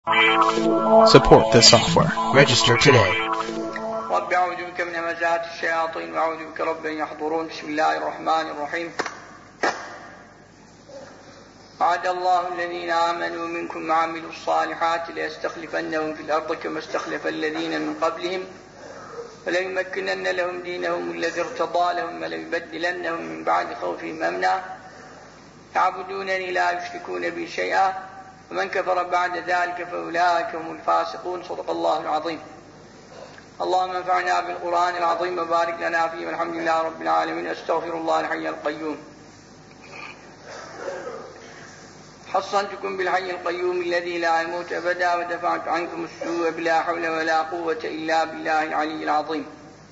Support this software. Register today. رب أعوذ بك من همزات الشياطين وأعوذ بك رب أن يحضرون. بسم الله الرحمن الرحيم. وعد الله الذين آمنوا منكم وعملوا الصالحات ليستخلفنهم في الأرض كما استخلف الذين من قبلهم وليمكنن لهم دينهم الذي ارتضى لهم وليبدلنهم من بعد خوفهم أمنا يعبدونني لا يشركون بي شيئا ومن كفر بعد ذلك فأولئك هم الفاسقون. صدق الله العظيم. اللهم انفعنا بالقرآن العظيم وبارك لنا فيه والحمد لله رب العالمين. استغفر الله الحي القيوم. حصنتكم بالحي القيوم الذي لا يموت أبدا ودفعت عنكم السوء بلا حول ولا قوة إلا بالله العلي العظيم.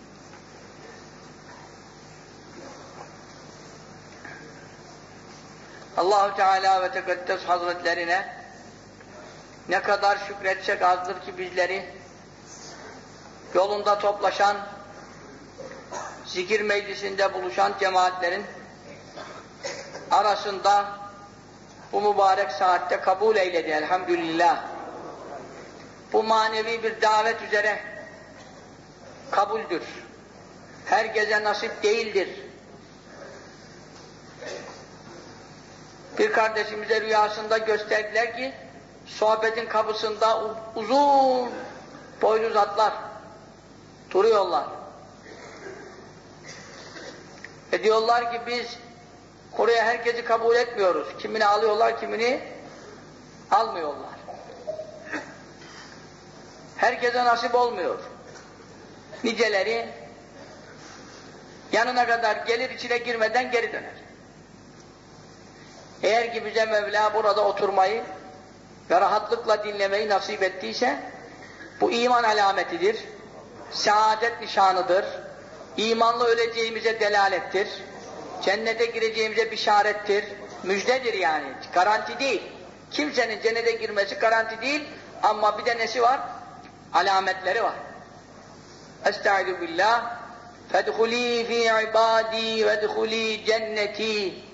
Allah-u Teala ve Tekaddes Hazretlerine ne kadar şükretsek azdır ki bizleri yolunda toplaşan, zikir meclisinde buluşan cemaatlerin arasında bu mübarek saatte kabul eyledi elhamdülillah. Bu manevi bir davet üzere kabuldür. Herkese nasip değildir. Bir kardeşimize rüyasında gösterdiler ki sohbetin kapısında uzun boylu zatlar duruyorlar. Ve diyorlar ki biz oraya herkesi kabul etmiyoruz. Kimini alıyorlar, kimini almıyorlar. Herkese nasip olmuyor. Niceleri yanına kadar gelir, içine girmeden geri döner. Eğer ki bize Mevla burada oturmayı ve rahatlıkla dinlemeyi nasip ettiyse bu iman alametidir, saadet nişanıdır, imanla öleceğimize delalettir, cennete gireceğimize bişarettir, müjdedir yani, garanti değil. Kimsenin cennete girmesi garanti değil ama bir de nesi var? Alametleri var. Estaizu billah fedhulî fî ibâdî vedhulî cennetî.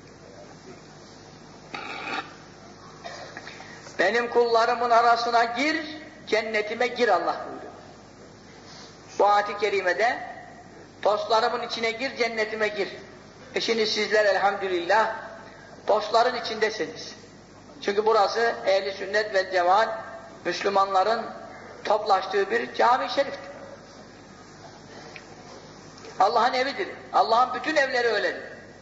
Benim kullarımın arasına gir, cennetime gir Allah buyuruyor. Bu ayet-i kerimede dostlarımın içine gir, cennetime gir. Şimdi sizler elhamdülillah dostların içindesiniz. Çünkü burası ehli sünnet ve cemaat Müslümanların toplaştığı bir cami-i şeriftir. Allah'ın evidir. Allah'ın bütün evleri öyledir.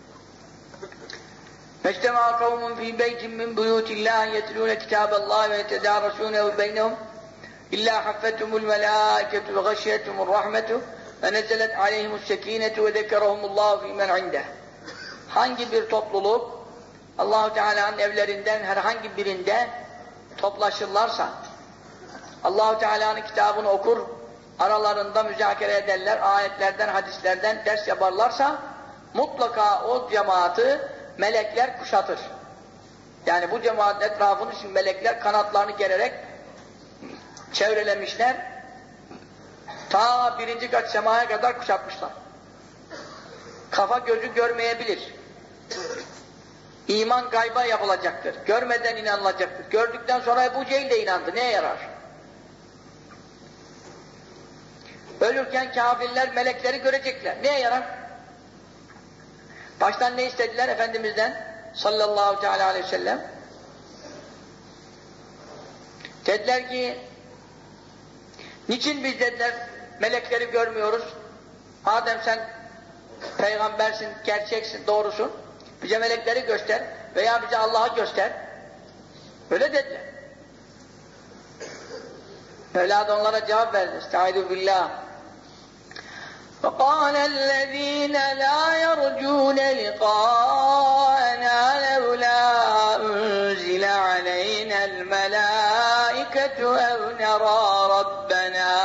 مَجْتَمَعَ قَوْمٌ فِي بَيْتٍ مِّنْ بُيُوتِ اللّٰهِ يَتْلُونَ كِتَابَ اللّٰهِ وَيَتَدَارَسُونَهُ بَيْنَهُمْ إِلَّا حَفَّتْهُمُ الْمَلَائِكَةُ وَغَشِيَتْهُمُ الرَّحْمَةُ وَنَزَّلَتْ عَلَيْهِمُ السَّك۪ينَةُ وَذَكَّرَهُمُ اللّٰهُ فِي مَنْ عِنْدَهُ. Hangi bir topluluk Allah-u Teala'nın evlerinden herhangi birinde toplaşırlarsa, Allah-u Teala'nın kitabını okur, aralarında müzakere ederler, ayetlerden, hadislerden ders yaparlarsa, mutlaka o cemaati melekler kuşatır. Yani bu cemaatin etrafını şimdi melekler kanatlarını gererek çevrelemişler, ta 1. kat semaya kadar kuşatmışlar. Kafa gözü görmeyebilir. İman gayba yapılacaktır. Görmeden inanılacaktır. Gördükten sonra Ebu Cehil de inandı. Neye yarar? Ölürken kafirler melekleri görecekler. Neye yarar? Baştan ne istediler Efendimiz'den sallallahu teala aleyhi ve sellem? Dediler ki niçin biz dediler melekleri görmüyoruz? Madem sen peygambersin, gerçeksin, doğrusun, bize melekleri göster veya bize Allah'ı göster. Öyle dediler. Mevla da onlara cevap verdi. Estaizu billah. وَقَالَ الَّذ۪ينَ لَا يَرْجُونَ لِقَاءَنَا لَوْلَا أُنْزِلَ عَلَيْنَا الْمَلَائِكَةُ أَوْ نَرَى رَبَّنَا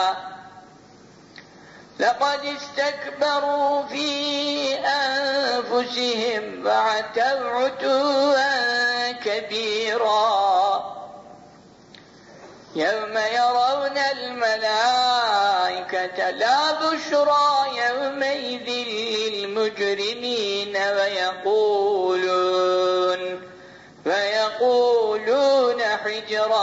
لَقَدْ اسْتَكْبَرُوا فِي أَنفُسِهِمْ وَعَتَوْا عُتُوًّا كَبِيرًا يَوْمَ يَرَوْنَ الْمَلَائِكَةَ لَا بُشْرَى يَوْمَئِذٍ لِلْمُجْرِمِينَ وَيَقُولُونَ حِجْرًا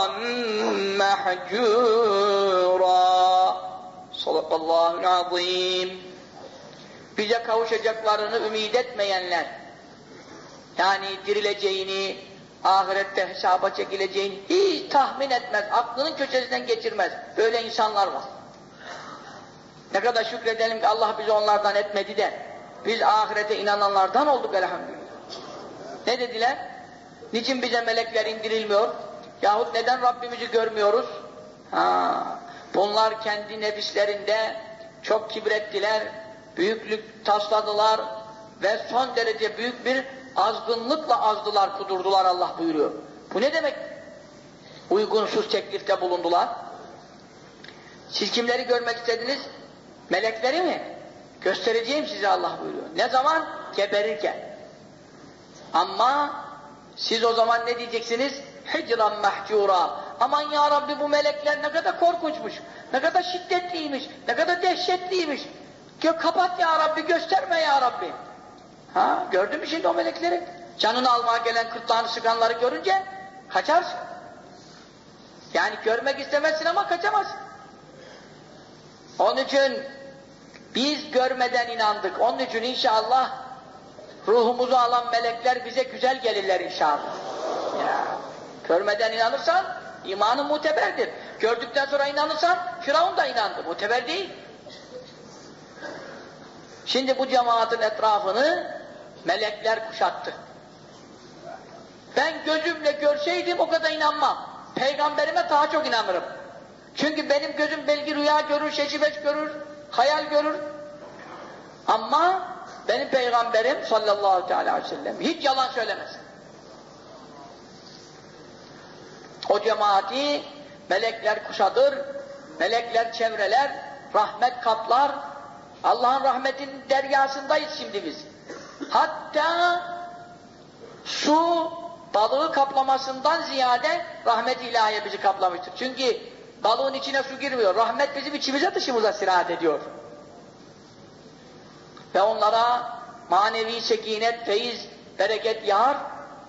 مَحْجُورًا. Sadakallahu'l azim. Bize kavuşacaklarını ümid etmeyenler, yani dirileceğini, ahirette hesaba çekileceğini hiç tahmin etmez, aklının köşesinden geçirmez. Böyle insanlar var. Ne kadar şükredelim ki Allah bizi onlardan etmedi de biz ahirete inananlardan olduk elhamdülillah. Ne dediler? Niçin bize melekler indirilmiyor? Yahut neden Rabbimizi görmüyoruz? Bunlar kendi nefislerinde çok kibrettiler, büyüklük tasladılar ve son derece büyük bir azgınlıkla azdılar, kudurdular Allah buyuruyor. Bu ne demek? Uygunsuz teklifte bulundular. Siz kimleri görmek istediniz? Melekleri mi? Göstereceğim size Allah buyuruyor. Ne zaman? Geberirken. Ama siz o zaman ne diyeceksiniz? Hicran mahcura. Aman ya Rabbi bu melekler ne kadar korkunçmuş, ne kadar şiddetliymiş, ne kadar dehşetliymiş. Kapat ya Rabbi, gösterme ya Rabbi. Gördün mü şimdi o melekleri? Canını almaya gelen, kırtlağını sıkanları görünce kaçarsın. Yani görmek istemezsin ama kaçamazsın. Onun için biz görmeden inandık. Onun için inşallah ruhumuzu alan melekler bize güzel gelirler inşallah. Ya, görmeden inanırsan imanın muteberdir. Gördükten sonra inanırsan Firavun da inandı. Muteber değil. Şimdi bu cemaatin etrafını melekler kuşattı. Ben gözümle görseydim o kadar inanmam. Peygamberime daha çok inanırım. Çünkü benim gözüm belki rüya görür, şeşibeş görür, hayal görür. Ama benim peygamberim sallallahu aleyhi ve sellem hiç yalan söylemez. O cemaati melekler kuşatır, melekler çevreler, rahmet kaplar. Allah'ın rahmetinin deryasındayız şimdi biz. Hatta su balığı kaplamasından ziyade rahmet ilahiye bizi kaplamıştır. Çünkü balığın içine su girmiyor. Rahmet bizim içimize dışımıza sirayet ediyor. Ve onlara manevi sekinet, feyiz, bereket yağar.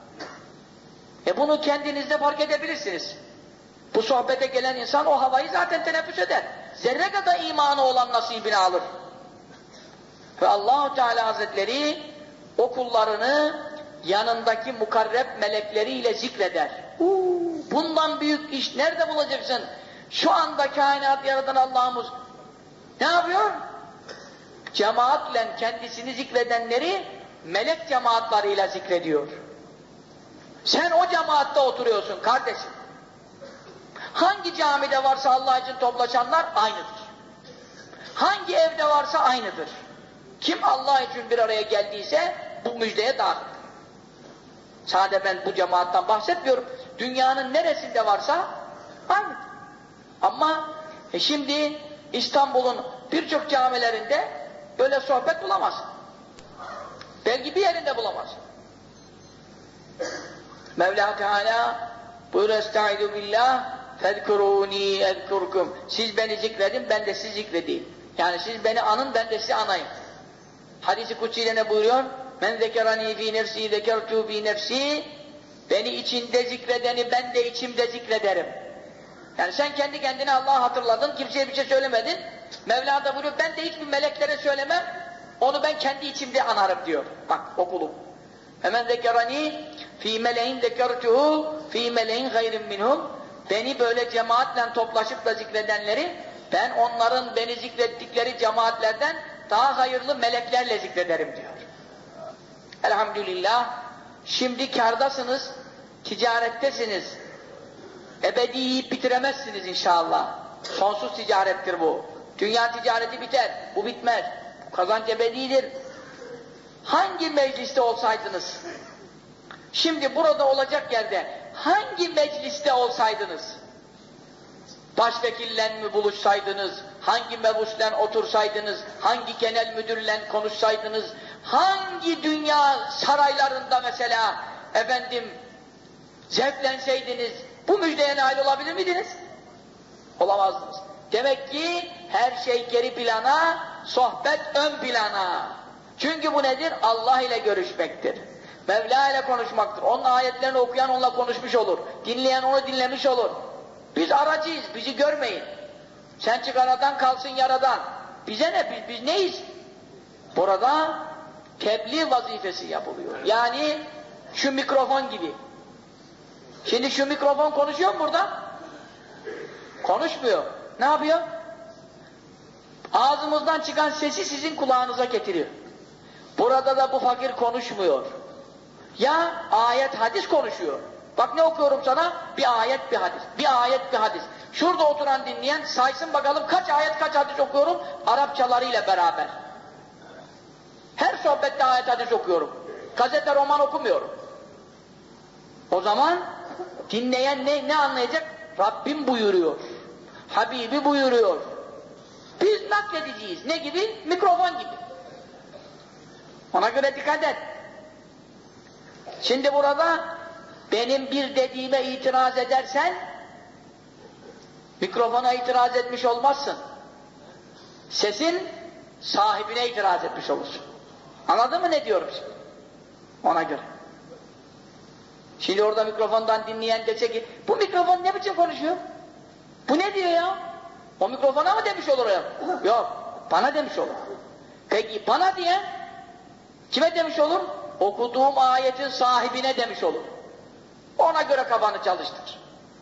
Bunu kendinizde fark edebilirsiniz. Bu sohbete gelen insan o havayı zaten teneffüs eder. Zerre kadar imanı olan nasibini alır. Ve Allah-u Teala Hazretleri o kullarını yanındaki mukarreb melekleriyle zikreder. Bundan büyük iş nerede bulacaksın? Şu anda kainat yaratan Allah'ımız ne yapıyor? Cemaatle kendisini zikredenleri melek cemaatlarıyla zikrediyor. Sen o cemaatte oturuyorsun kardeşim. Hangi camide varsa Allah için toplaşanlar aynıdır. Hangi evde varsa aynıdır. Kim Allah için bir araya geldiyse bu müjdeye dahil. Sadece ben bu cemaattan bahsetmiyorum. Dünyanın neresinde varsa aynıdır. Ama şimdi İstanbul'un birçok camilerinde böyle sohbet bulamazsın. Belki bir yerinde bulamazsın. Mevla Teala buyur estaizu billah fezkuruni ezkurkum. Siz beni zikredin, ben de sizi zikredeyim. Yani siz beni anın, ben de sizi anayım. Hadis-i Kutsi'de ne buyuruyor? Men zekerani fi nefsi zekertu fi nefsi. Beni içinde zikredeni ben de içimde zikrederim. Yani sen kendi kendine Allah'ı hatırladın, kimseye bir şey söylemedin. Mevla da buyuruyor, ben de hiçbir meleklere söylemem, onu ben kendi içimde anarım diyor. Bak okulum. Hemen zekerani fi meleğin zekertuhu fi meleğin gayrin minhum. Beni böyle cemaatle toplaşıp da zikredenleri, ben onların beni zikrettikleri cemaatlerden daha hayırlı meleklerle zikrederim diyor. Elhamdülillah, şimdi kârdasınız, ticarettesiniz. Ebedi yiyip bitiremezsiniz inşallah. Sonsuz ticarettir bu. Dünya ticareti biter, bu bitmez. Kazanç ebedidir. Hangi mecliste olsaydınız, şimdi burada olacak yerde hangi mecliste olsaydınız, başvekille mi buluşsaydınız, hangi mebusle otursaydınız, hangi genel müdürle konuşsaydınız, hangi dünya saraylarında mesela zevklenseydiniz, bu müjdeye nail olabilir miydiniz? Olamazdınız. Demek ki her şey geri plana, sohbet ön plana. Çünkü bu nedir? Allah ile görüşmektir. Mevla ile konuşmaktır. Onun ayetlerini okuyan onunla konuşmuş olur. Dinleyen onu dinlemiş olur. Biz aracıyız, bizi görmeyin. Sen çık aradan, kalsın yaradan. Bize ne? Biz neyiz? Burada tebliğ vazifesi yapılıyor. Yani şu mikrofon gibi. Şimdi şu mikrofon konuşuyor mu burada? Konuşmuyor. Ne yapıyor? Ağzımızdan çıkan sesi sizin kulağınıza getiriyor. Burada da bu fakir konuşmuyor. Ya ayet hadis konuşuyor. Bak ne okuyorum sana? Bir ayet bir hadis. Bir ayet bir hadis. Şurada oturan dinleyen saysın bakalım kaç ayet kaç hadis okuyorum Arapçalarıyla beraber. Her sohbette ayet hadis okuyorum. Gazete roman okumuyorum. O zaman dinleyen ne anlayacak? Rabbim buyuruyor. Habibi buyuruyor. Biz nakledeceğiz. Ne gibi? Mikrofon gibi. Ona göre dikkat et. Şimdi burada benim bir dediğime itiraz edersen mikrofona itiraz etmiş olmazsın. Sesin sahibine itiraz etmiş olursun. Anladın mı ne diyorum şimdi? Ona göre. Şimdi orada mikrofondan dinleyen dese ki bu mikrofon ne biçim konuşuyor? Bu ne diyor ya? O mikrofona mı demiş olur ya? Yok, bana demiş olur. Peki bana diyen kime demiş olur? Okuduğum ayetin sahibine demiş olur. Ona göre kafanı çalıştır.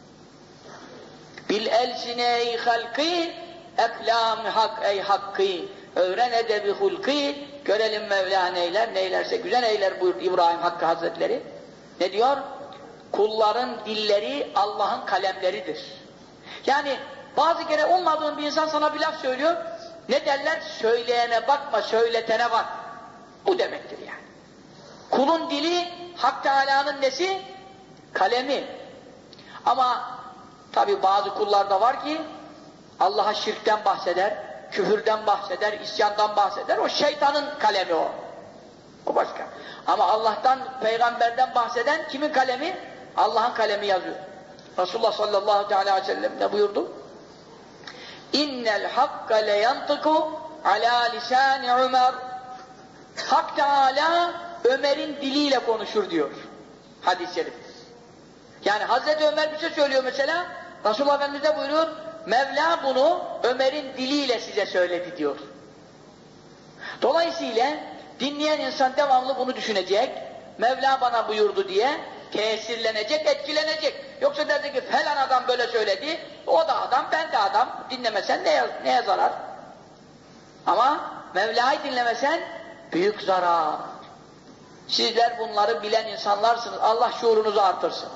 Bil elsine ey halkı eklam hak ey hakkı öğren edebi hulkı görelim Mevla neylerse güzel eyler buyurdu İbrahim Hakkı Hazretleri. Ne diyor? Kulların dilleri Allah'ın kalemleridir. Yani bazı kere olmadığın bir insan sana bir laf söylüyor. Ne derler? Söyleyene bakma, söyletene bak. Bu demektir yani. Kulun dili Hak Teâlâ'nın nesi? Kalemi. Ama tabi bazı kullarda var ki Allah'a şirkten bahseder, küfürden bahseder, isyandan bahseder. O şeytanın kalemi o. O başka. Ama Allah'tan, peygamberden bahseden kimin kalemi? Allah'ın kalemi yazıyor. Resulullah sallallahu aleyhi ve sellem ne buyurdu? İnnel hakka leyantıku ala lisani Ömer. Hak Teâlâ Ömer'in diliyle konuşur diyor. Hadis-i şerif. Yani Hazreti Ömer bir şey söylüyor mesela, Resulullah Efendimiz de buyuruyor, Mevla bunu Ömer'in diliyle size söyledi diyor. Dolayısıyla dinleyen insan devamlı bunu düşünecek, Mevla bana buyurdu diye tesirlenecek, etkilenecek. Yoksa derdi ki falan adam böyle söyledi, o da adam, ben de adam, dinlemesen neye zarar? Ama Mevla'yı dinlemesen büyük zarar. Sizler bunları bilen insanlarsınız. Allah şuurunuzu artırsın.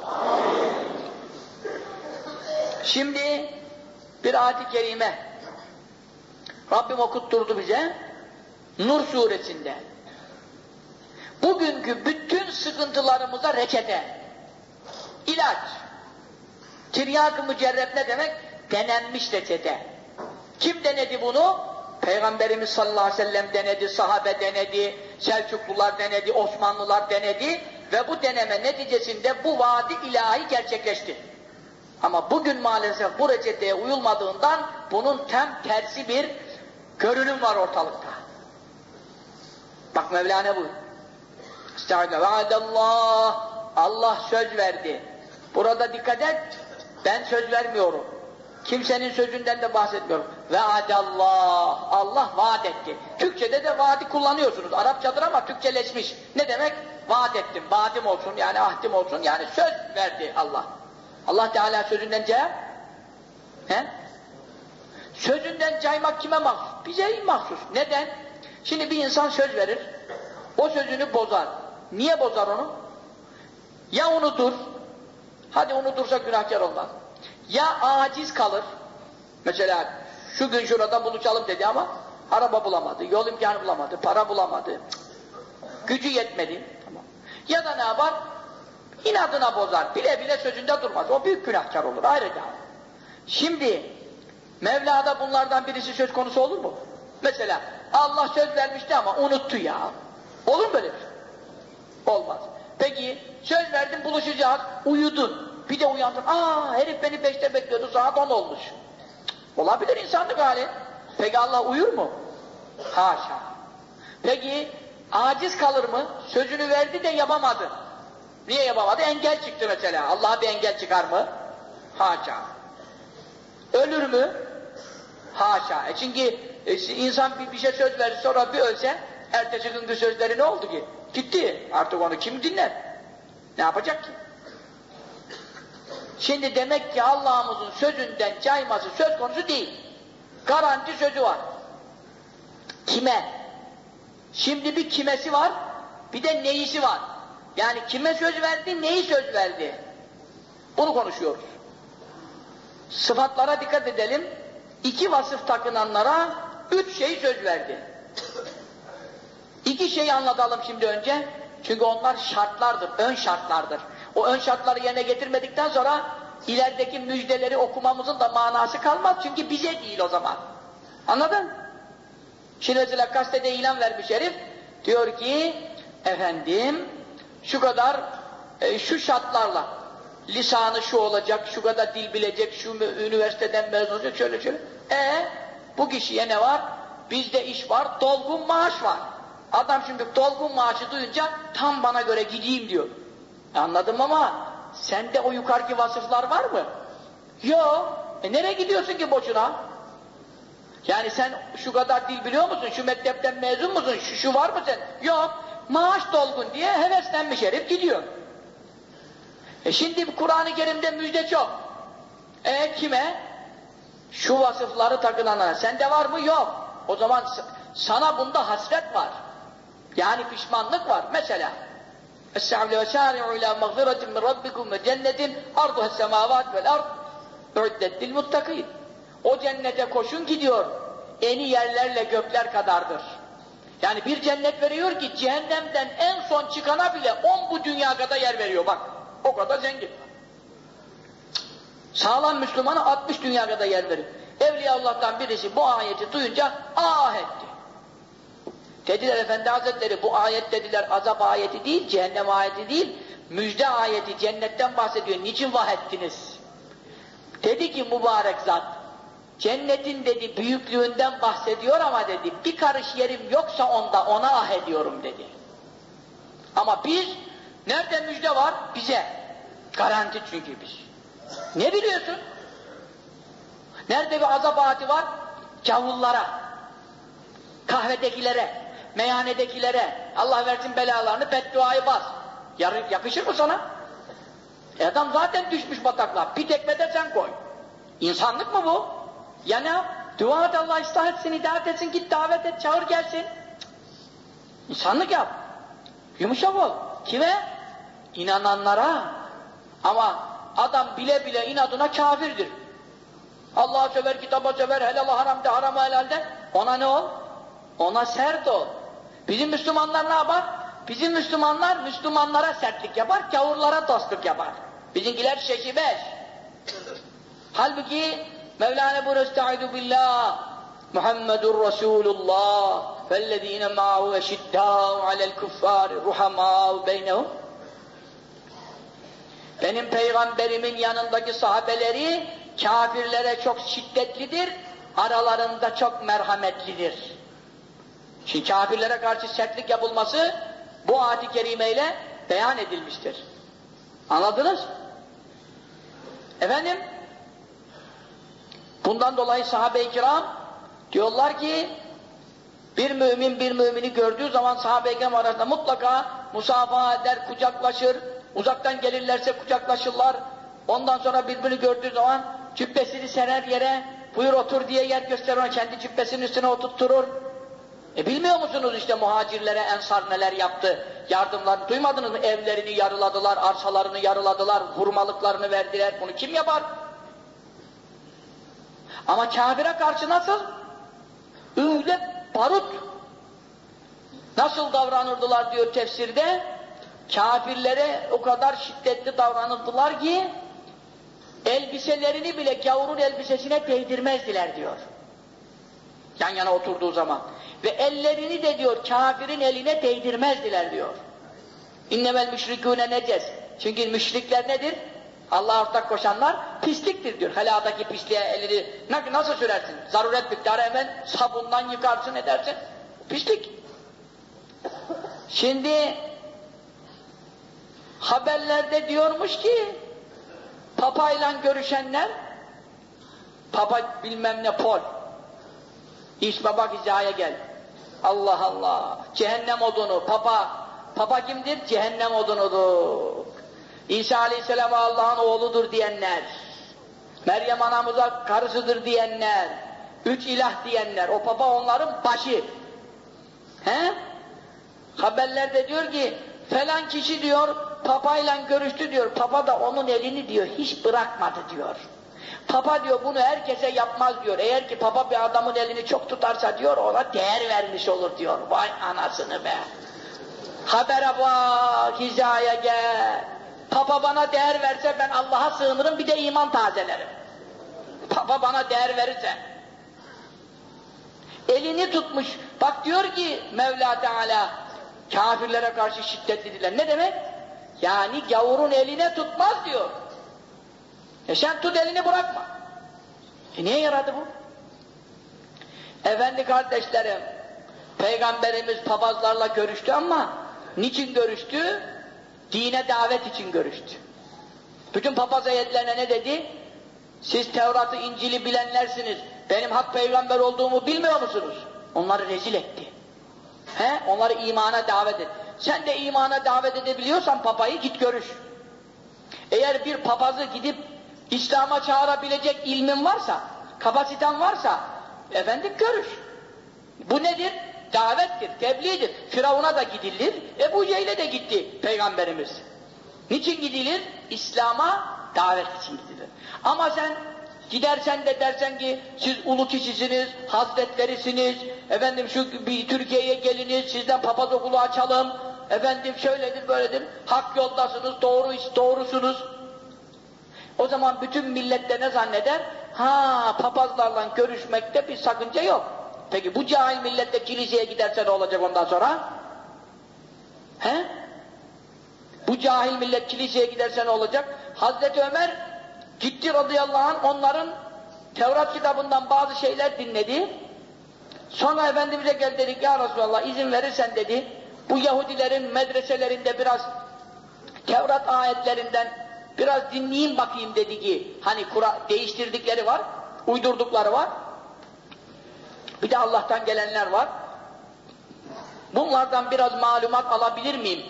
Şimdi bir ayet-i kerime Rabbim okutturdu bize Nur suresinde. Bugünkü bütün sıkıntılarımıza reçete, ilaç. Tiryâk-ı mücerreb ne demek? Denenmiş reçete. Kim denedi bunu? Peygamberimiz sallallahu aleyhi ve sellem denedi, sahabe denedi, Selçuklular denedi, Osmanlılar denedi ve bu deneme neticesinde bu vaadi ilahi gerçekleşti. Ama bugün maalesef bu reçeteye uyulmadığından bunun tam tersi bir görünüm var ortalıkta. Bak Mevla ne buyuruyor? Estağfirullah. Vaadallah. Allah söz verdi. Burada dikkat et, ben söz vermiyorum. Kimsenin sözünden de bahsetmiyorum. Ve'adallah. Allah vaat etti. Türkçede de vaadi kullanıyorsunuz. Arapçadır ama Türkçeleşmiş. Ne demek? Vaat ettim. Vaadim olsun yani ahdim olsun yani söz verdi Allah. Allah Teala sözünden cayar. He? Sözünden caymak kime mahsus? Bize mahsus. Neden? Şimdi bir insan söz verir. O sözünü bozar. Niye bozar onu? Ya unutur. Hadi unutursa günahkar olmaz. Ya aciz kalır, mesela şu gün şurada buluşalım dedi ama araba bulamadı, yol imkanı bulamadı, para bulamadı, gücü yetmedi. Tamam. Ya da ne yapar? İnadına bozar, bile bile sözünde durmaz, o büyük günahkar olur, ayrıca. Şimdi, Mevla'da bunlardan birisi söz konusu olur mu? Mesela, Allah söz vermişti ama unuttu ya. Olur mu böyle bir şey? Olmaz. Peki, söz verdin buluşacağız, uyudun. Bir de uyandın, herif beni 5'te bekliyordu, saat 10 olmuş. Olabilir insanlık hali. Peki Allah uyur mu? Haşa. Peki Aciz kalır mı? Sözünü verdi de yapamadı. Niye yapamadı? Engel çıktı mesela. Allah'a bir engel çıkar mı? Haşa. Ölür mü? Haşa. Çünkü insan bir şey söz verir, sonra bir ölse, ertesi günkü sözleri ne oldu ki? Gitti. Artık onu kim dinler? Ne yapacak ki? Şimdi demek ki Allah'ımızın sözünden cayması söz konusu değil. Garanti sözü var. Kime? Şimdi bir kimesi var, bir de neyisi var. Yani kime söz verdi, neyi söz verdi? Bunu konuşuyoruz. Sıfatlara dikkat edelim. 2 vasıf takınanlara 3 şey söz verdi. 2 şeyi anlatalım şimdi önce. Çünkü onlar şartlardır, ön şartlardır. O ön şartları yerine getirmedikten sonra ilerideki müjdeleri okumamızın da manası kalmaz. Çünkü bize değil o zaman. Anladın? Şimdi mesela gazetede ilan vermiş herif. Diyor ki, efendim, şu kadar, şu şartlarla lisanı şu olacak, şu kadar dil bilecek, şu üniversiteden mezun olacak, şöyle şöyle. Bu kişiye ne var? Bizde iş var, dolgun maaş var. Adam şimdi dolgun maaşı duyunca tam bana göre gideyim diyor. Anladım ama sende o yukarıki vasıflar var mı? Yok. Nereye gidiyorsun ki boşuna? Yani sen şu kadar dil biliyor musun? Şu mektepten mezun musun? Şu var mı sen? Yok. Maaş dolgun diye heveslenmiş herif gidiyor. Şimdi Kur'an-ı Kerim'de müjde çok. Kime? Şu vasıfları takınanlara. Sende var mı? Yok. O zaman sana bunda hasret var. Yani pişmanlık var. Mesela Es-sa'le ve sâri'u ilâ mağfiratin min rabbikum ve cennetin arduha semâvât vel ard u'iddet lil muttakîn. O cennete koşun ki diyor, eni yerlerle gökler kadardır. Yani bir cennet veriyor ki cehennemden en son çıkana bile 10 bu dünya kadar yer veriyor bak. O kadar zengin. Sağlam Müslümana 60 dünya kadar yer veriyor. Evliya Allah'tan birisi bu ayeti duyunca ah etti. Dediler Efendi Hazretleri bu ayet dediler azap ayeti değil, cehennem ayeti değil, müjde ayeti, cennetten bahsediyor. Niçin vahettiniz? Dedi ki mübarek zat, cennetin dedi büyüklüğünden bahsediyor ama dedi bir karış yerim yoksa onda ona ah ediyorum dedi. Ama biz nerede müjde var? Bize. Garanti çünkü biz. Ne biliyorsun? Nerede bir azap ayeti var? Cavullara, kahvedekilere, meyhanedekilere Allah versin belalarını bedduayı bas. Yakışır mı sana? Adam zaten düşmüş bataklığa. Bir tekme de sen koy. İnsanlık mı bu? Ya ne? Dua et Allah ıslah etsin, hidayet etsin, git davet et, çağır gelsin. İnsanlık yap. Yumuşak ol. Kime? İnananlara. Ama adam bile bile inadına kafirdir. Allah'ı sever, kitaba sever, helal haramde, harama helalde. Ona ne ol? Ona sert ol. Bizim Müslümanlar ne yapar? Bizim Müslümanlar Müslümanlara sertlik yapar, kavurlara dostluk yapar. Bizimkiler şeşi beş. Halbuki Mevlana buyuruyor estaizu billah Muhammedur Resulullah fellezine ma'hu eşiddâhu alel kuffâri ruhamâhu beynehum. Benim peygamberimin yanındaki sahabeleri kafirlere çok şiddetlidir, aralarında çok merhametlidir. Şimdi kafirlere karşı sertlik yapılması bu ayet-i kerimeyle beyan edilmiştir. Anladınız? Efendim? Bundan dolayı sahabe-i kiram diyorlar ki bir mümin bir mümini gördüğü zaman sahabe-i kiram arasında mutlaka musafaha eder, kucaklaşır, uzaktan gelirlerse kucaklaşırlar, ondan sonra birbirini gördüğü zaman cübbesini serer yere, buyur otur diye yer gösterir, ona kendi cübbesinin üstüne oturtturur. Bilmiyor musunuz işte muhacirlere ensar neler yaptı, yardımlarını duymadınız mı? Evlerini yarıladılar, arsalarını yarıladılar, hurmalıklarını verdiler, bunu kim yapar? Ama kafire karşı nasıl? Öyle barut. Nasıl davranırdılar diyor tefsirde? Kafirlere o kadar şiddetli davranırdılar ki elbiselerini bile gavurun elbisesine değdirmezdiler diyor. Yan yana oturduğu zaman. Ve ellerini de diyor kafirin eline değdirmezdiler diyor. İnnemel müşrikûne neces. Çünkü müşrikler nedir? Allah'a ortak koşanlar pisliktir diyor. Heladaki pisliğe elini nasıl sürersin? Zaruret miktarı hemen sabundan yıkarsın edersin. Pislik. Şimdi haberlerde diyormuş ki papayla görüşenler, papa bilmem ne Pol, İşte bak hizaya gel. Allah Allah, cehennem odunu, papa kimdir? Cehennem odunudur. İsa Aleyhisselam Allah'ın oğludur diyenler, Meryem anamıza karısıdır diyenler, 3 ilah diyenler, o papa onların başı. He? Haberlerde diyor ki falan kişi diyor papayla görüştü diyor, papa da onun elini diyor hiç bırakmadı diyor. Papa diyor bunu herkese yapmaz diyor, eğer ki papa bir adamın elini çok tutarsa diyor ona değer vermiş olur diyor. Vay anasını be! Habere bak, hizaya gel! Papa bana değer verse ben Allah'a sığınırım, bir de iman tazelerim. Papa bana değer verirse. Elini tutmuş, bak diyor ki Mevla Teala, kafirlere karşı şiddetlidirler. Ne demek? Yani gavurun eline tutmaz diyor. Sen tut elini bırakma. Niye yaradı bu? Efendi kardeşlerim, Peygamberimiz papazlarla görüştü ama niçin görüştü? Dine davet için görüştü. Bütün papaz heyetlerine ne dedi? Siz Tevrat'ı, İncil'i bilenlersiniz. Benim hak peygamber olduğumu bilmiyor musunuz? Onları rezil etti. Onları imana davet et. Sen de imana davet edebiliyorsan papayı git görüş. Eğer bir papazı gidip İslam'a çağırabilecek ilmin varsa, kapasiten varsa, efendim görüş. Bu nedir? Davettir, tebliğdir. Firavun'a da gidilir, Ebu Cehil'e de gitti Peygamberimiz. Niçin gidilir? İslam'a davet için gidilir. Ama sen gidersen de dersen ki siz ulu kişisiniz, hazretlerisiniz, efendim şu bir Türkiye'ye geliniz, sizden papaz okulu açalım, efendim şöyledir böyledir, hak yoldasınız, doğrusunuz. O zaman bütün millet de ne zanneder? Papazlarla görüşmekte bir sakınca yok. Peki bu cahil millette kiliseye giderse ne olacak ondan sonra? Bu cahil millet kiliseye giderse ne olacak? Hazreti Ömer gitti radıyallahu anh, onların Tevrat kitabından bazı şeyler dinledi. Sonra Efendimiz'e gel dedik, ya Resulallah izin verirsen dedi, bu Yahudilerin medreselerinde biraz Tevrat ayetlerinden biraz dinleyeyim bakayım dedi ki, hani değiştirdikleri var, uydurdukları var. Bir de Allah'tan gelenler var. Bunlardan biraz malumat alabilir miyim?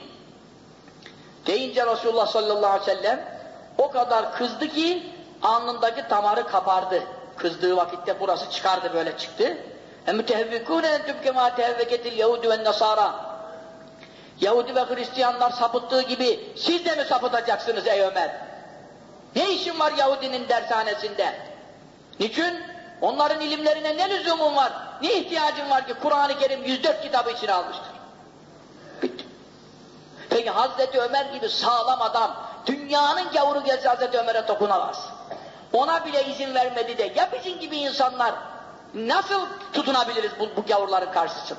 Deyince Resulullah sallallahu aleyhi ve sellem o kadar kızdı ki alnındaki damarı kabardı. Kızdığı vakitte burası çıkardı, böyle çıktı. Mütehevvikûne entüm kemâ tehevveketil yehûdü ve nasâra. Yahudi ve Hristiyanlar sapıttığı gibi siz de mi sapıtacaksınız ey Ömer? Ne işin var Yahudinin dershanesinde? Niçin? Onların ilimlerine ne lüzumun var? Ne ihtiyacın var ki Kur'an-ı Kerim 104 kitabı içine almıştır? Bitti. Peki Hazreti Ömer gibi sağlam adam, dünyanın gavuru gelse Hazreti Ömer'e dokunamaz. Ona bile izin vermedi de ya bizim gibi insanlar nasıl tutunabiliriz bu gavurların karşısında?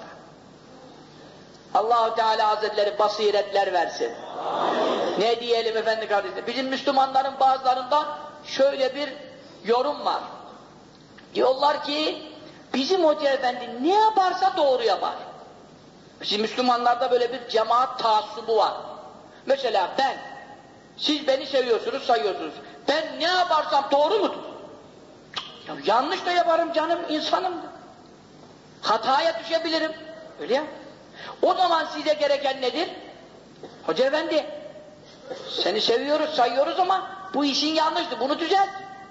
Allah-u Teala Hazretleri basiretler versin. Amin. Ne diyelim efendi kardeşler? Bizim Müslümanların bazılarında şöyle bir yorum var. Diyorlar ki bizim Hoca Efendi ne yaparsa doğru yapar. Bizim Müslümanlarda böyle bir cemaat taassubu var. Mesela siz beni seviyorsunuz, sayıyorsunuz. Ben ne yaparsam doğru mudur? Ya yanlış da yaparım canım, insanım. Hataya düşebilirim. Öyle ya. O zaman size gereken nedir? Hoca Efendi, seni seviyoruz, sayıyoruz ama bu işin yanlıştı, bunu düzelt.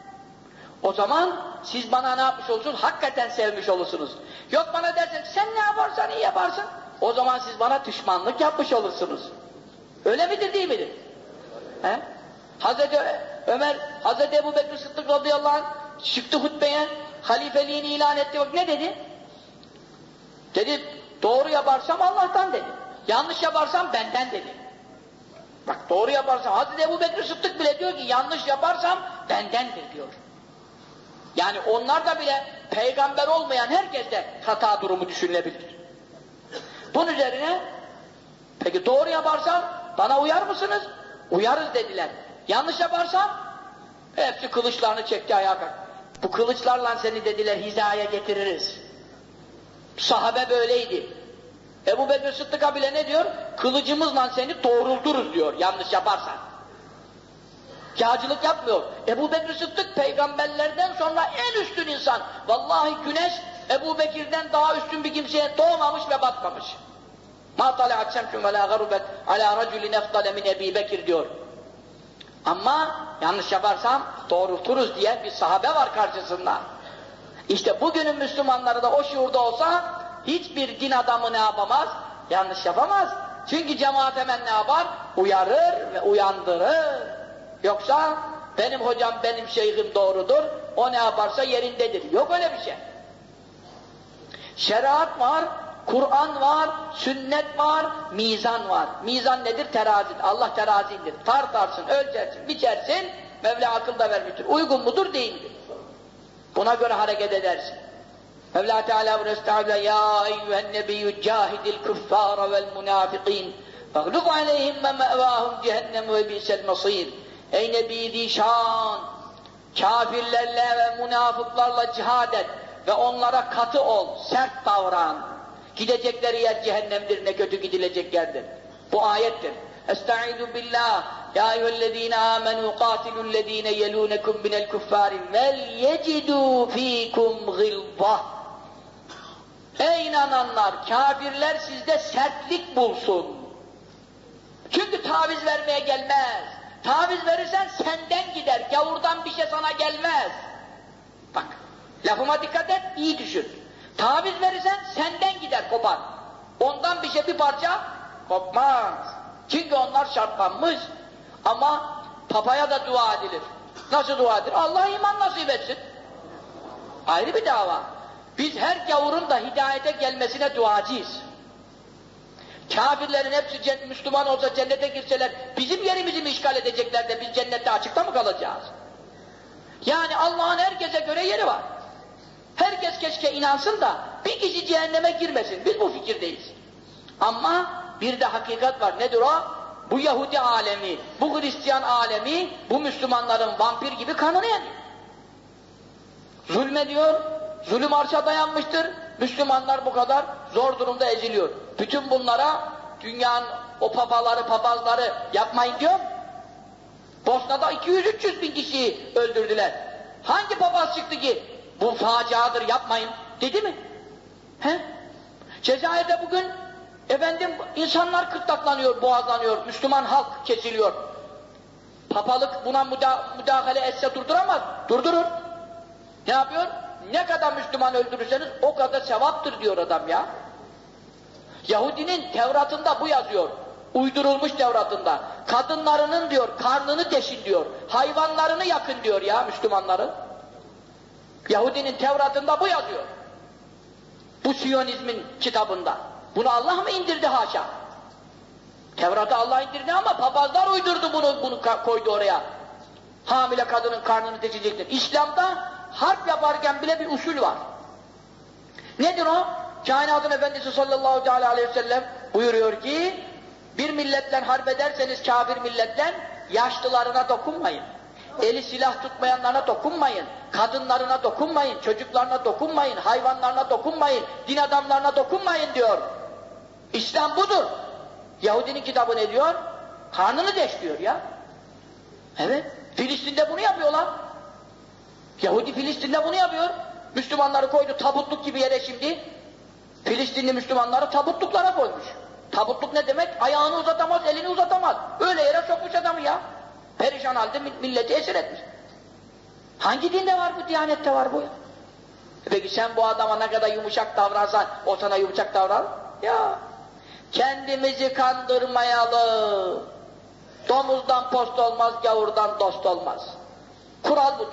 O zaman siz bana ne yapmış olursunuz? Hakikaten sevmiş olursunuz. Yok bana dersin, sen ne yaparsan iyi yaparsın. O zaman siz bana düşmanlık yapmış olursunuz. Öyle midir değil midir? Hazreti Ömer, Hazreti Ebu Bekir Sıddık radıyallahu anh çıktı hutbeye, halifeliğini ilan etti. Bak ne dedi? Dedi, doğru yaparsam Allah'tan dedi. Yanlış yaparsam benden dedi. Bak doğru yaparsam, Hazreti Ebu Bekir Sıddık bile diyor ki yanlış yaparsam bendendir diyor. Yani onlar da bile peygamber olmayan herkes de hata durumu düşünülebilir. Bunun üzerine peki doğru yaparsam bana uyar mısınız? Uyarız dediler. Yanlış yaparsam hepsi kılıçlarını çekti ayağa kalktı. Bu kılıçlarla seni dediler hizaya getiririz. Sahabe böyleydi. Ebu Bekir Sıddık'a bile ne diyor? Kılıcımızla seni doğrulturuz diyor, yanlış yaparsan. Kâcılık yapmıyor. Ebu Bekir Sıddık peygamberlerden sonra en üstün insan. Vallahi güneş Ebu Bekir'den daha üstün bir kimseye doğmamış ve batmamış. مَا طَلَعَتْ شَمْسٌ وَلَا غَرُبَتْ عَلَى رَجُلٍ اَفْضَلَ مِنْ Ebi Bekir diyor. Ama yanlış yaparsam doğrulturuz diye bir sahabe var karşısında. İşte bugünün Müslümanları da o şuurda olsa hiçbir din adamı ne yapamaz? Yanlış yapamaz. Çünkü cemaat hemen ne yapar? Uyarır ve uyandırır. Yoksa benim hocam, benim şeyhim doğrudur, o ne yaparsa yerindedir. Yok öyle bir şey. Şeriat var, Kur'an var, sünnet var, mizan var. Mizan nedir? Terazidir. Allah terazidir. Tartarsın, ölçersin, biçersin, Mevla akıl da vermiştir. Uygun mudur, değil midir? Buna göre hareket edersin. Mevla Teala ve Estağfirullah, ya eyyühen nebiyyü cahidil küffâre vel münâfikîn فَغْلُقْ عَلَيْهِمْ وَمَأْوَاهُمْ cehennem ve bi'sel masîr. Ey Nebi Zişan, kafirlerle ve münafıklarla cihad et ve onlara katı ol, sert davran. Gidecekleri yer cehennemdir, ne kötü gidilecek yerdir. Bu ayettir. Estaizu billah, ya eyyühellezîne âmenû qâtilullezîne yelûnekum minel kuffâri vel yecidû fîkum gılbah. Ey inananlar, kafirler sizde sertlik bulsun. Çünkü taviz vermeye gelmez. Taviz verirsen senden gider, gavurdan bir şey sana gelmez. Bak, lafıma dikkat et, iyi düşün. Taviz verirsen senden gider, kopar. Ondan bir şey, bir parça kopmaz. Çünkü onlar şartlanmış. Ama papaya da dua edilir. Nasıl dua edilir? Allah iman nasip etsin. Ayrı bir dava. Biz her gavurun da hidayete gelmesine duacıyız. Kafirlerin hepsi Müslüman olsa, cennete girseler, bizim yerimizi mi işgal edecekler de biz cennette açıkta mı kalacağız? Yani Allah'ın herkese göre yeri var. Herkes keşke inansın da bir kişi cehenneme girmesin. Biz bu fikirdeyiz. Ama bir de hakikat var. Nedir o? Bu Yahudi alemi, bu Hristiyan alemi, bu Müslümanların vampir gibi kanını yemiyor. Zulmediyor, zulüm arşa dayanmıştır. Müslümanlar bu kadar zor durumda eziliyor. Bütün bunlara dünyanın o papazları yapmayın diyor. Bosna'da 200-300 bin kişiyi öldürdüler. Hangi papaz çıktı ki bu faciadır, yapmayın dedi mi? He? Cezayir'de bugün insanlar kırtlaklanıyor, boğazlanıyor, Müslüman halk kesiliyor. Papalık buna müdahale etse durduramaz, durdurur. Ne yapıyor? Ne kadar Müslüman öldürürseniz o kadar sevaptır diyor adam ya. Yahudinin Tevrat'ında bu yazıyor. Uydurulmuş Tevrat'ında. Kadınlarının diyor, karnını deşin diyor. Hayvanlarını yakın diyor ya Müslümanların. Yahudinin Tevrat'ında bu yazıyor. Bu Siyonizmin kitabında. Bunu Allah mı indirdi haşa? Tevrat'ı Allah indirdi ama papazlar uydurdu bunu koydu oraya. Hamile kadının karnını deşecektir. İslam'da harp yaparken bile bir usul var. Nedir o? Kainatın Efendisi sallallahu aleyhi ve sellem buyuruyor ki, bir milletle harp ederseniz kafir milletten yaşlılarına dokunmayın. Eli silah tutmayanlarına dokunmayın. Kadınlarına dokunmayın. Çocuklarına dokunmayın. Hayvanlarına dokunmayın. Din adamlarına dokunmayın diyor. İslam budur. Yahudinin kitabı ne diyor? Karnını deş diyor ya. Evet. Filistin'de bunu yapıyorlar. Yahudi Filistin'de bunu yapıyor. Müslümanları koydu tabutluk gibi yere şimdi. Filistinli Müslümanları tabutluklara koymuş. Tabutluk ne demek? Ayağını uzatamaz, elini uzatamaz. Öyle yere sokmuş adamı ya. Perişan halde milleti esir etmiş. Hangi dinde var bu, diyanette var bu ya? Peki sen bu adama ne kadar yumuşak davransan, o sana yumuşak davranır? Ya, kendimizi kandırmayalım. Domuzdan post olmaz, gavurdan dost olmaz. Kural budur.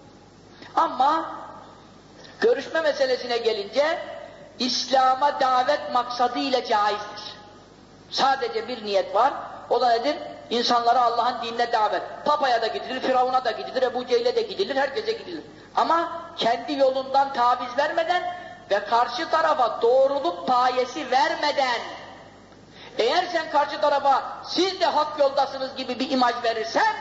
Ama görüşme meselesine gelince İslam'a davet maksadıyla caizdir. Sadece bir niyet var, o da nedir? İnsanlara Allah'ın dinine davet. Papaya da gidilir, Firavun'a da gidilir, Ebu Cehil'e de gidilir, herkese gidilir. Ama kendi yolundan taviz vermeden ve karşı tarafa doğruluk payesi vermeden, eğer sen karşı tarafa siz de hak yoldasınız gibi bir imaj verirsen,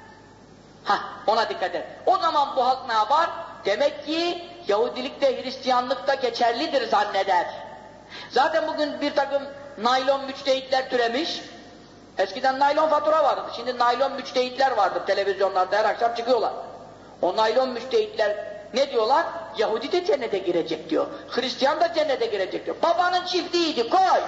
ona dikkat et. O zaman bu halk ne yapar? Demek ki Yahudilik de Hristiyanlık da geçerlidir zanneder. Zaten bugün bir takım naylon müçtehitler türemiş. Eskiden naylon fatura vardı. Şimdi naylon müçtehitler vardır televizyonlarda, her akşam çıkıyorlar. O naylon müçtehitler ne diyorlar? Yahudi de cennete girecek diyor. Hristiyan da cennete girecek diyor. Babanın çiftliğiydi, koy!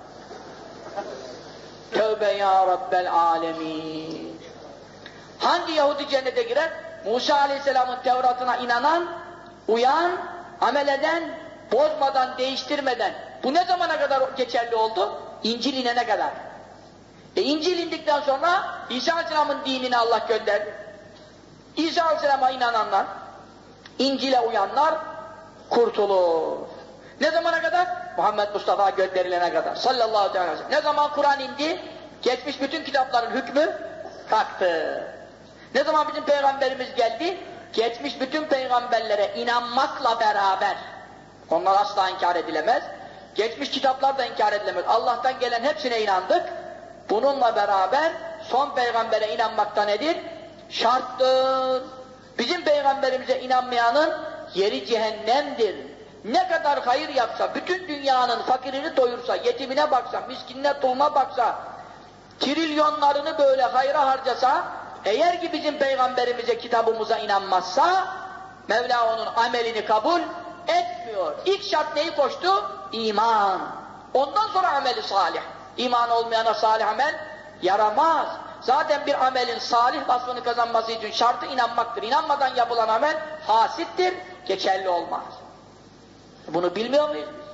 Tövbe ya Rabbel alemin. Hangi Yahudi cennete girer? Musa Aleyhisselam'ın Tevrat'ına inanan, uyan, amel eden, bozmadan, değiştirmeden. Bu ne zamana kadar geçerli oldu? İncil inene kadar. İncil indikten sonra İsa Aleyhisselam'ın dinini Allah gönderdi. İsa Aleyhisselam'a inananlar, İncil'e uyanlar kurtulur. Ne zamana kadar? Muhammed Mustafa gönderilene kadar. Sallallahu aleyhi ve sellem. Ne zaman Kur'an indi? Geçmiş bütün kitapların hükmü kalktı. Ne zaman bizim peygamberimiz geldi? Geçmiş bütün peygamberlere inanmakla beraber, onlar asla inkar edilemez. Geçmiş kitaplar da inkar edilemez. Allah'tan gelen hepsine inandık. Bununla beraber son peygambere inanmakta nedir? Şarttır. Bizim peygamberimize inanmayanın yeri cehennemdir. Ne kadar hayır yapsa, bütün dünyanın fakirini doyursa, yetimine baksa, miskinine, tuluna baksa, trilyonlarını böyle hayra harcasa, eğer ki bizim peygamberimize, kitabımıza inanmazsa, Mevla onun amelini kabul etmiyor. İlk şart neyi koştu? İman. Ondan sonra ameli salih. İman olmayana salih amel yaramaz. Zaten bir amelin salih vasfını kazanması için şartı inanmaktır. İnanmadan yapılan amel fasittir, geçerli olmaz. Bunu bilmiyor muyuz biz?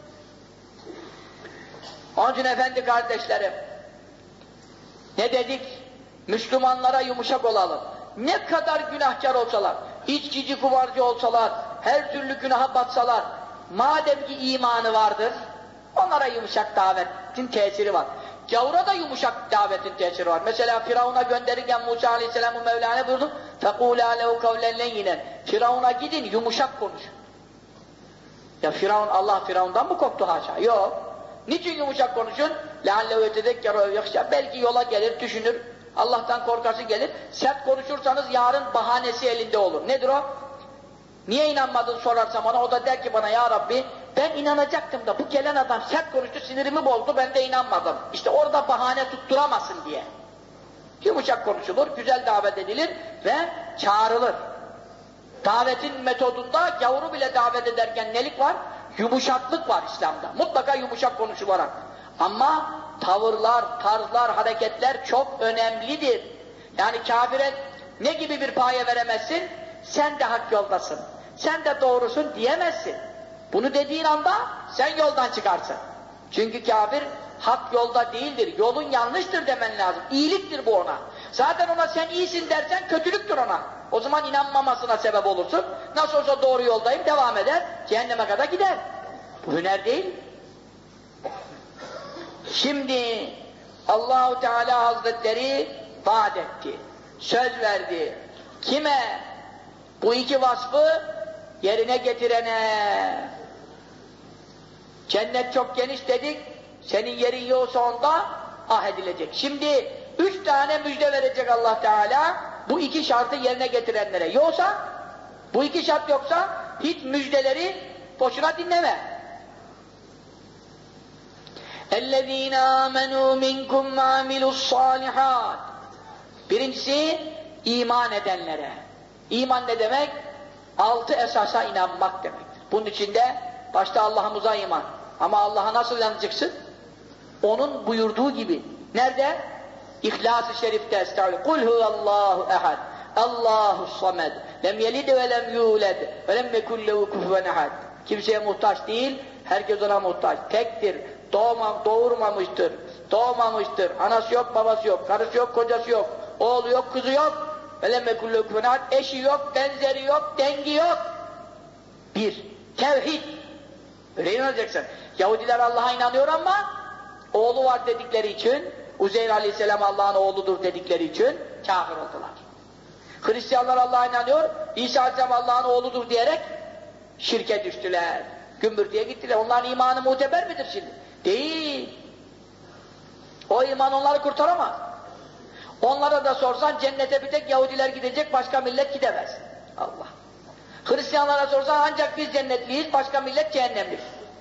Onun için efendi kardeşlerim, ne dedik? Müslümanlara yumuşak olalım. Ne kadar günahkar olsalar, içkici kumarcı olsalar, her türlü günaha batsalar, madem ki imanı vardır, onlara yumuşak davetin tesiri var. Gavura da yumuşak davetin tesiri var. Mesela Firavun'a gönderirken Musa Aleyhisselam'ın Mevla'ya buyurdu, فَقُولَا لَوْ قَوْلًا لَيِّنًا Firavun'a gidin, yumuşak konuşun. Ya Firavun, Allah Firavun'dan mı korktu haşa? Yok. Niçin yumuşak konuşun? لَعَلَّهُ يَتَذَكَّرُ يَخْشَى Belki yola gelir, düşünür, Allah'tan korkası gelir. Sert konuşursanız yarın bahanesi elinde olur. Nedir o? Niye inanmadın sorarsam ona, o da der ki bana, ya Rabbi ben inanacaktım da bu gelen adam sert konuştu, sinirimi bozdu, ben de inanmadım. İşte orada bahane tutturamasın diye. Yumuşak konuşulur, güzel davet edilir ve çağrılır. Davetin metodunda gavuru bile davet ederken nelik var? Yumuşaklık var İslam'da. Mutlaka yumuşak konuşularak. Ama tavırlar, tarzlar, hareketler çok önemlidir. Yani kafire ne gibi bir paye veremezsin? Sen de hak yoldasın, sen de doğrusun diyemezsin. Bunu dediğin anda sen yoldan çıkarsın. Çünkü kafir hak yolda değildir, yolun yanlıştır demen lazım. İyiliktir bu ona. Zaten ona sen iyisin dersen kötülüktür ona. O zaman inanmamasına sebep olursun. Nasıl olsa doğru yoldayım, devam eder, cehenneme kadar gider. Bu hüner değil. Şimdi Allah-u Teala Hazretleri vaat etti, söz verdi. Kime? Bu iki vasfı yerine getirene. Cennet çok geniş dedik, senin yerin yoksa onda edilecek. Şimdi 3 tane müjde verecek Allah Teala, bu iki şartı yerine getirenlere. Yoksa, bu iki şart yoksa, hiç müjdeleri boşuna dinleme. اَلَّذ۪ينَ آمَنُوا مِنْكُمْ وَعَمِلُوا الصَّالِحَاتِ Birincisi, iman edenlere. İman ne demek? 6 esasa inanmak demektir. Bunun içinde başta Allah'ımıza iman. Ama Allah'a nasıl inanacaksın? Onun buyurduğu gibi. Nerede? İhlas-ı Şerif'te estağfirullah. Kul huvallahu ehad. Allahus samed. Lem yelid ve lem yulad. Ve lem yekun lehu kufuven ehad. Kimseye muhtaç değil, herkes ona muhtaç. Tektir. Doğurmamıştır. Doğmamıştır. Anası yok, babası yok. Karısı yok, kocası yok. Oğlu yok, kızı yok. Ve lem yekun lehu kufuven ehad. Eşi yok, benzeri yok, dengi yok. Bir. Tevhid. Öyle inanacaksın. Yahudiler Allah'a inanıyor ama oğlu var dedikleri için, Uzeyr Aleyhisselam Allah'ın oğludur dedikleri için kafir oldular. Hristiyanlar Allah'a inanıyor, İsa Aleyhisselam Allah'ın oğludur diyerek şirke düştüler. Gümbürtüye gittiler. Onların imanı muteber midir şimdi? Değil. O iman onları kurtaramaz. Onlara da sorsan cennete bir tek Yahudiler gidecek, başka millet gidemez. Allah. Hristiyanlara sorsan ancak biz cennetliyiz, başka millet cehennemlik.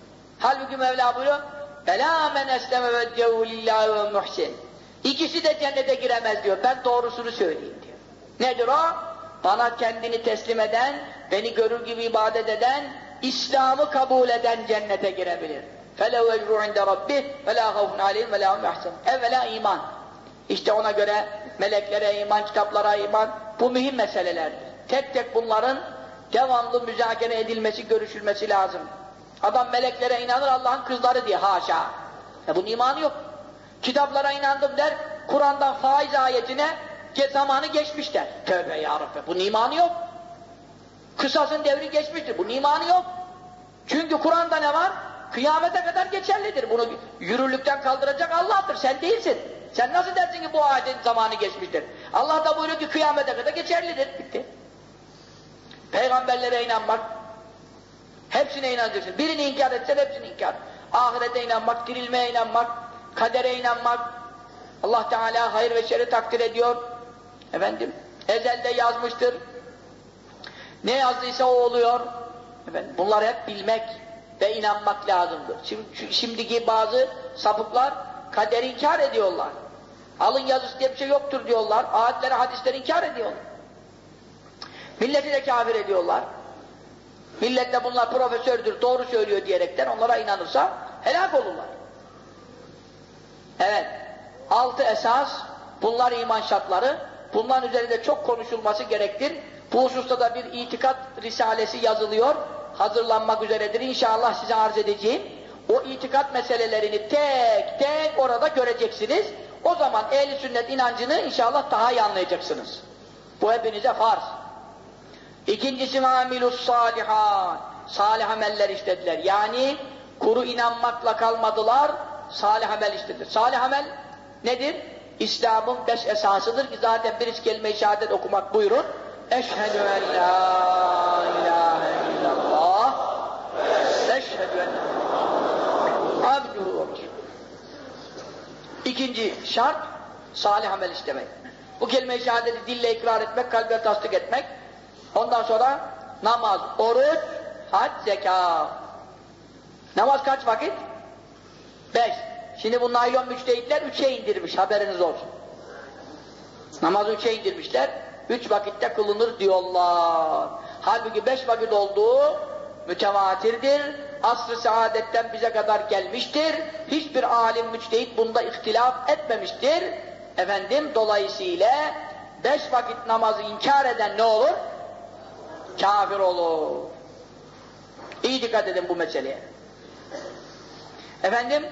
Halbuki Mevla buyuruyor اَلَا مَنْ اَسْلَمَ وَجَّهُ لِلّٰهِ وَمُحْسِنٍ İkisi de cennete giremez diyor. Ben doğrusunu söyleyeyim diyor. Nedir o? Bana kendini teslim eden, beni görür gibi ibadet eden, İslam'ı kabul eden cennete girebilir. فَلَوْ اَجْرُ عِنْدَ رَبِّهِ وَلَا خَوْفٌ عَلَيْهِمْ وَلَا هُمْ يَحْزَنُونَ Evvela iman. İşte ona göre meleklere iman, kitaplara iman, bu mühim meselelerdir. Tek tek bunların devamlı müzakere edilmesi, görüşülmesi lazım. Adam meleklere inanır, Allah'ın kızları diye, haşa. Bunun imanı yok. Kitaplara inandım der, Kur'an'dan faiz ayetine zamanı geçmiş der. Tövbe ya Rabbi, bunun imanı yok. Kısasın devri geçmiştir, bunun imanı yok. Çünkü Kur'an'da ne var? Kıyamete kadar geçerlidir. Bunu yürürlükten kaldıracak Allah'tır, sen değilsin. Sen nasıl dersin ki bu ayetin zamanı geçmiştir? Allah da buyuruyor ki kıyamete kadar geçerlidir. Bitti. Peygamberlere inanmak, hepsine inanacaksın. Birini inkar etsen hepsini inkar. Ahirete inanmak, dirilmeye inanmak, kadere inanmak, Allah Teala hayır ve şerri takdir ediyor. Efendim, ezelde yazmıştır. Ne yazdıysa o oluyor. Efendim, bunları hep bilmek ve inanmak lazımdır. Şimdiki bazı sapıklar kaderi inkar ediyorlar. Alın yazısı diye bir şey yoktur diyorlar. Ayetleri, hadisleri inkar ediyorlar. Milleti de kafir ediyorlar. Millet de bunlar profesördür, doğru söylüyor diyerekten onlara inanırsa helak olurlar. Evet, 6 esas, bunlar iman şartları. Bunların üzerinde çok konuşulması gerektir. Bu hususta da bir itikat risalesi yazılıyor. Hazırlanmak üzeredir. İnşallah size arz edeceğim. O itikat meselelerini tek tek orada göreceksiniz. O zaman ehl-i sünnet inancını inşallah daha iyi anlayacaksınız. Bu hepinize farz. İkincisi amilus salihat. Salih ameller işlediler. Yani kuru inanmakla kalmadılar, salih amel işlediler. Salih amel nedir? İslam'ın 5 esasıdır ki zaten birisi kelime-i şehadet okumak buyurun. Eşhedü en la ilahe illallah ve eşhedü en abduhu olur. İkinci şart, salih amel işlemek. Bu kelime-i şehadeti dille ikrar etmek, kalbe tasdik etmek. Ondan sonra namaz, oruç, hac, zekat. Namaz kaç vakit? 5. Şimdi bu naylon müçtehitler 3'e indirmiş, haberiniz olsun. Namazı 3'e indirmişler, 3 vakitte kılınır diyorlar. Halbuki 5 vakit olduğu mütevatirdir. Asr-ı saadetten bize kadar gelmiştir. Hiçbir alim müçtehit bunda ihtilaf etmemiştir. Efendim, dolayısıyla 5 vakit namazı inkar eden ne olur? Kafir olur. İyi dikkat edin bu meseleye. Efendim,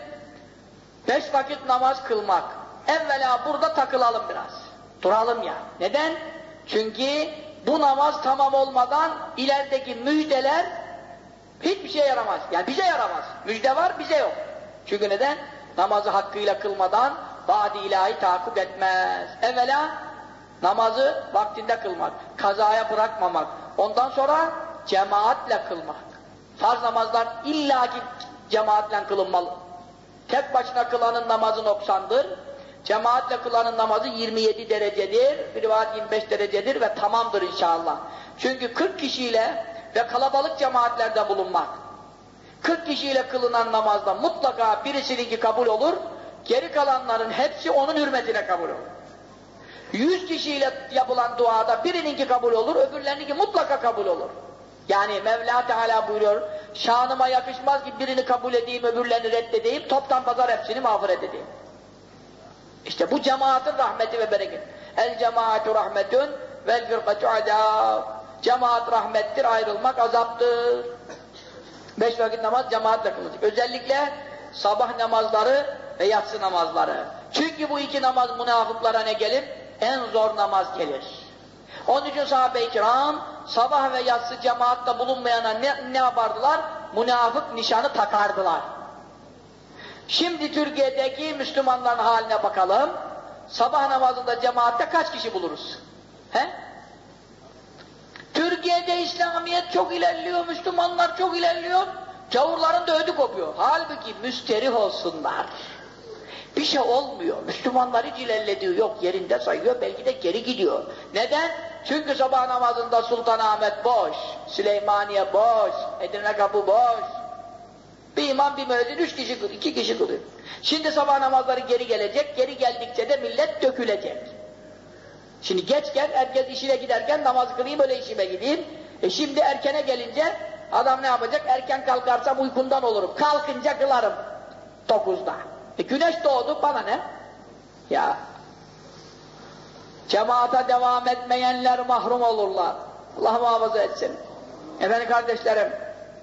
5 vakit namaz kılmak. Evvela burada takılalım biraz. Duralım ya. Neden? Çünkü bu namaz tamam olmadan ilerideki müjdeler hiçbir şey yaramaz. Yani bize yaramaz. Müjde var, bize yok. Çünkü neden? Namazı hakkıyla kılmadan vaadi ilahi tahakkuk etmez. Evvela namazı vaktinde kılmak, kazaya bırakmamak. Ondan sonra cemaatle kılmak. Farz namazlar illaki cemaatle kılınmalı. Tek başına kılanın namazı noksandır. Cemaatle kılanın namazı 27 derecedir. Bir rivayet 25 derecedir ve tamamdır inşallah. Çünkü 40 kişiyle ve kalabalık cemaatlerde bulunmak. 40 kişiyle kılınan namazda mutlaka birisininki kabul olur. Geri kalanların hepsi onun hürmetine kabul olur. 100 kişiyle yapılan duada birininki kabul olur, öbürlerininki mutlaka kabul olur. Yani Mevla Teala buyuruyor, şanıma yakışmaz ki birini kabul edeyim, öbürlerini reddedeyim, toptan pazar hepsini mağfiret edeyim. İşte bu cemaatin rahmeti ve bereket. El cemaatu rahmetun vel firqatu azab. Cemaat rahmettir, ayrılmak azaptır. 5 vakit namaz cemaatle kılınacak. Özellikle sabah namazları ve yatsı namazları. Çünkü bu iki namaz münafıklara ne gelir? En zor namaz gelir. Onun için sahabe-i kiram sabah ve yatsı cemaatle bulunmayana ne yapardılar? Münafık nişanı takardılar. Şimdi Türkiye'deki Müslümanların haline bakalım. Sabah namazında cemaatte kaç kişi buluruz? He? Türkiye'de İslamiyet çok ilerliyor, Müslümanlar çok ilerliyor. Gavurların da ödü kopuyor. Halbuki müsterih olsunlar. Bir şey olmuyor. Müslümanlar hiç ilerlediği yok. Yerinde sayıyor, belki de geri gidiyor. Neden? Çünkü sabah namazında Sultanahmet boş, Süleymaniye boş, Edirne Kapı boş. Bir imam bir müezzin 3 kişi kılıyor, 2 kişi kılıyor. Şimdi sabah namazları geri gelecek, geri geldikçe de millet dökülecek. Şimdi geç gel, herkes işine giderken namaz kılayım öyle işime gideyim. Şimdi erkene gelince adam ne yapacak? Erken kalkarsam uykundan olurum. Kalkınca kılarım 9'da. Güneş doğdu, bana ne? Ya cemaata devam etmeyenler mahrum olurlar. Allah muhafaza etsin. Efendim kardeşlerim,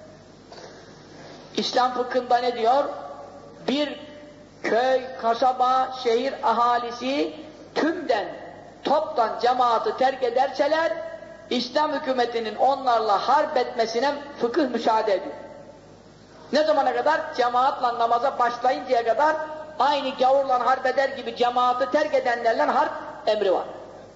İslam fıkhında ne diyor? Bir köy, kasaba, şehir ahalisi toptan cemaati terk ederseler, İslam hükümetinin onlarla harp etmesine fıkıh müsaade ediyor. Ne zamana kadar? Cemaatla namaza başlayıncaya kadar aynı gavurla harp eder gibi cemaati terk edenlerle harp emri var.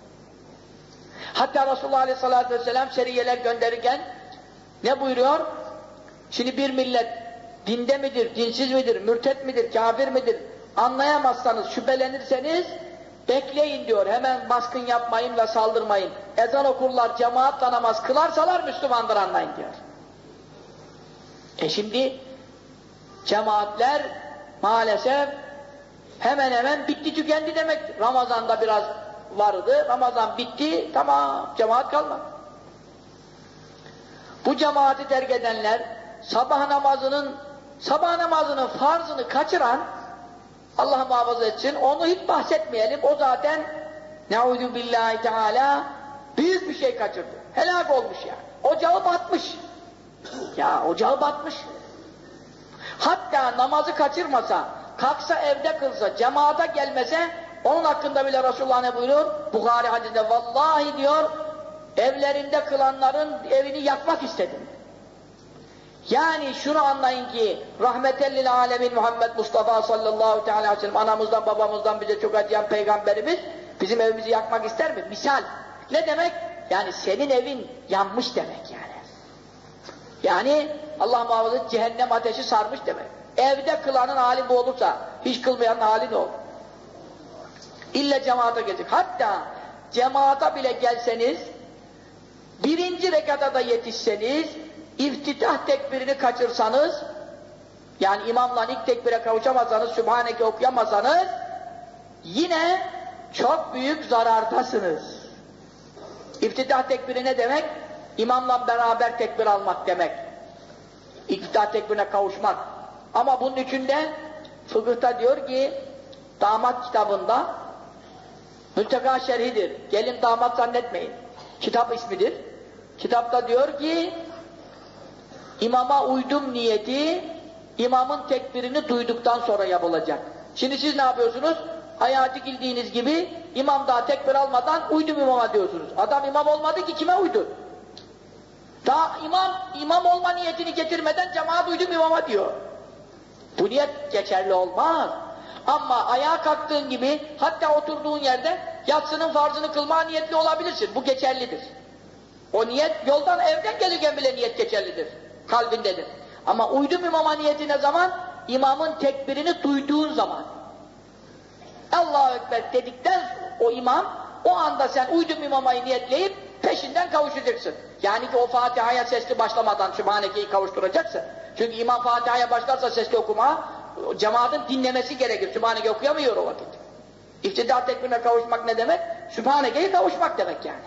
Hatta Resulullah Aleyhisselatü Vesselam seriyeler gönderirken ne buyuruyor? Şimdi bir millet dinde midir, dinsiz midir, mürtet midir, kafir midir anlayamazsanız, şüphelenirseniz bekleyin diyor. Hemen baskın yapmayın ve saldırmayın. Ezan okurlar, cemaatle namaz kılarsalar Müslümandır anlayın diyor. Şimdi cemaatler maalesef hemen hemen bitti tükendi demek. Ramazan'da biraz vardı. Ramazan bitti, tamam, cemaat kalmadı. Bu cemaati terk edenler sabah namazının farzını kaçıran, Allah muhafaza etsin, onu hiç bahsetmeyelim. O zaten ne'udhu billahi teala büyük bir şey kaçırdı. Helak olmuş yani. Ocağı batmış. Ya ocağı batmış. Hatta namazı kaçırmasa, kalksa evde kılsa, cemaata gelmese, onun hakkında bile Resulullah ne buyuruyor? Buhari hadisinde, vallahi diyor, evlerinde kılanların evini yakmak istedim. Yani şunu anlayın ki, rahmetellil alemin Muhammed Mustafa sallallahu aleyhi ve sellem, anamızdan babamızdan bize çok acıyan peygamberimiz, bizim evimizi yakmak ister mi? Misal. Ne demek? Yani senin evin yanmış demek yani. Yani Allah muhafaza cehennem ateşi sarmış demek. Evde kılanın hali bu olursa, hiç kılmayanın hali ne olur? İlle cemaate gelecek. Hatta cemaata bile gelseniz, birinci rekata da yetişseniz, iftitah tekbirini kaçırsanız, yani imamla ilk tekbire kavuşamazsanız, Sübhaneke okuyamazsanız, yine çok büyük zarardasınız. İftitah tekbiri ne demek? İmamla beraber tekbir almak demek. İftitah tekbirine kavuşmak. Ama bunun içinde fıkıhta diyor ki, damat kitabında, Mülteka şerhidir. Gelin damat zannetmeyin. Kitap ismidir. Kitapta diyor ki, imama uydum niyeti, imamın tekbirini duyduktan sonra yapılacak. Şimdi siz ne yapıyorsunuz? Hayati bildiğiniz gibi, imam daha tekbir almadan uydum imama diyorsunuz. Adam imam olmadı ki kime uydu? Daha imam olma niyetini getirmeden cemaat uydum imama diyor. Bu niyet geçerli olmaz. Ama ayağa kalktığın gibi, hatta oturduğun yerde yatsının farzını kılmaya niyetli olabilirsin. Bu geçerlidir. O niyet yoldan, evden gelirken bile niyet geçerlidir. Kalbindedir. Ama uydum imama niyeti ne zaman? İmamın tekbirini duyduğun zaman. Allahu Ekber dedikten o imam, o anda sen uydum imamayı niyetleyip peşinden kavuşacaksın. Yani ki o Fatiha'ya sesli başlamadan Sübhaneke'yi kavuşturacaksın. Çünkü imam Fatiha'ya başlarsa sesli okuma, cemaatin dinlemesi gerekir. Sübhaneke okuyamıyor o vakit. İftida tekbirine kavuşmak ne demek? Sübhaneke'yi kavuşmak demek yani.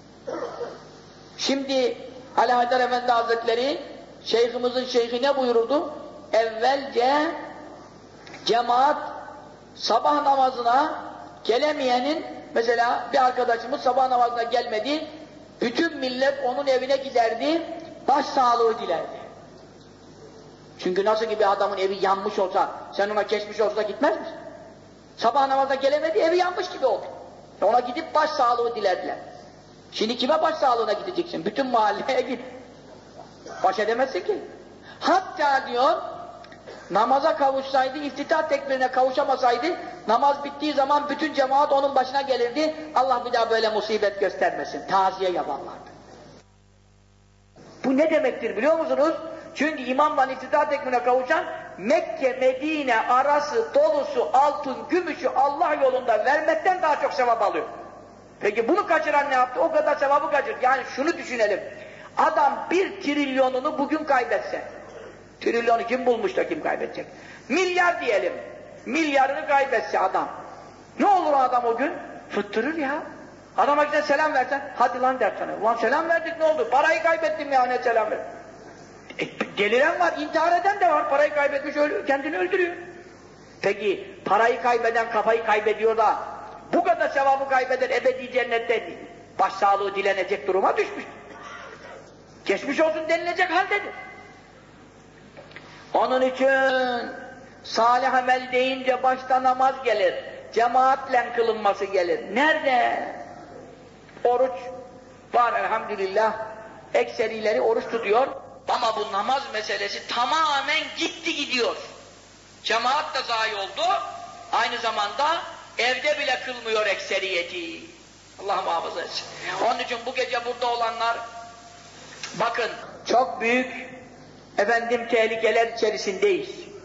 Şimdi Ali Haydar Efendi Hazretleri, şeyhimizin şeyhi ne buyururdu? Evvelce cemaat sabah namazına gelemeyenin, mesela bir arkadaşımız sabah namazına gelmedi, bütün millet onun evine giderdi, başsağlığı dilerdi. Çünkü nasıl ki bir adamın evi yanmış olsa, sen ona geçmiş olsa gitmez misin? Sabah namazına gelemedi, evi yanmış gibi oldu. Ona gidip başsağlığı dilerdiler. Şimdi kime başsağlığına gideceksin? Bütün mahalleye git. Baş edemezsin ki. Hatta diyor, namaza kavuşsaydı, iftitah tekbirine kavuşamasaydı, namaz bittiği zaman bütün cemaat onun başına gelirdi, Allah bir daha böyle musibet göstermesin, taziye yaparlardı. Bu ne demektir biliyor musunuz? Çünkü imamla iftitah tekbirine kavuşan, Mekke, Medine arası, dolusu, altın, gümüşü Allah yolunda vermekten daha çok sevap alıyor. Peki bunu kaçıran ne yaptı? O kadar sevabı kaçırdı. Yani şunu düşünelim, adam 1 trilyonunu bugün kaybetse, Trilyonu kim bulmuş da kim kaybedecek? Milyar diyelim. Milyarını kaybetse adam. Ne olur o adam o gün? Fıttırır ya. Adama giden selam versen, hadi lan der sana. Ulan selam verdik ne oldu? Parayı kaybettim ya, ne selam ver. Deliren var, intihar eden de var. Parayı kaybetmiş, kendini öldürüyor. Peki parayı kaybeden kafayı kaybediyor da bu kadar sevabı kaybeder, ebedi cennette başsağlığı dilenecek duruma düşmüş. Geçmiş olsun denilecek haldedir. Onun için salih amel deyince başta namaz gelir. Cemaatle kılınması gelir. Nerede? Oruç var elhamdülillah. Ekserileri oruç tutuyor. Ama bu namaz meselesi tamamen gitti gidiyor. Cemaat da zayi oldu. Aynı zamanda evde bile kılmıyor ekseriyeti. Allah muhafaza etsin. Onun için bu gece burada olanlar bakın çok büyük tehlikeler içerisindeyiz.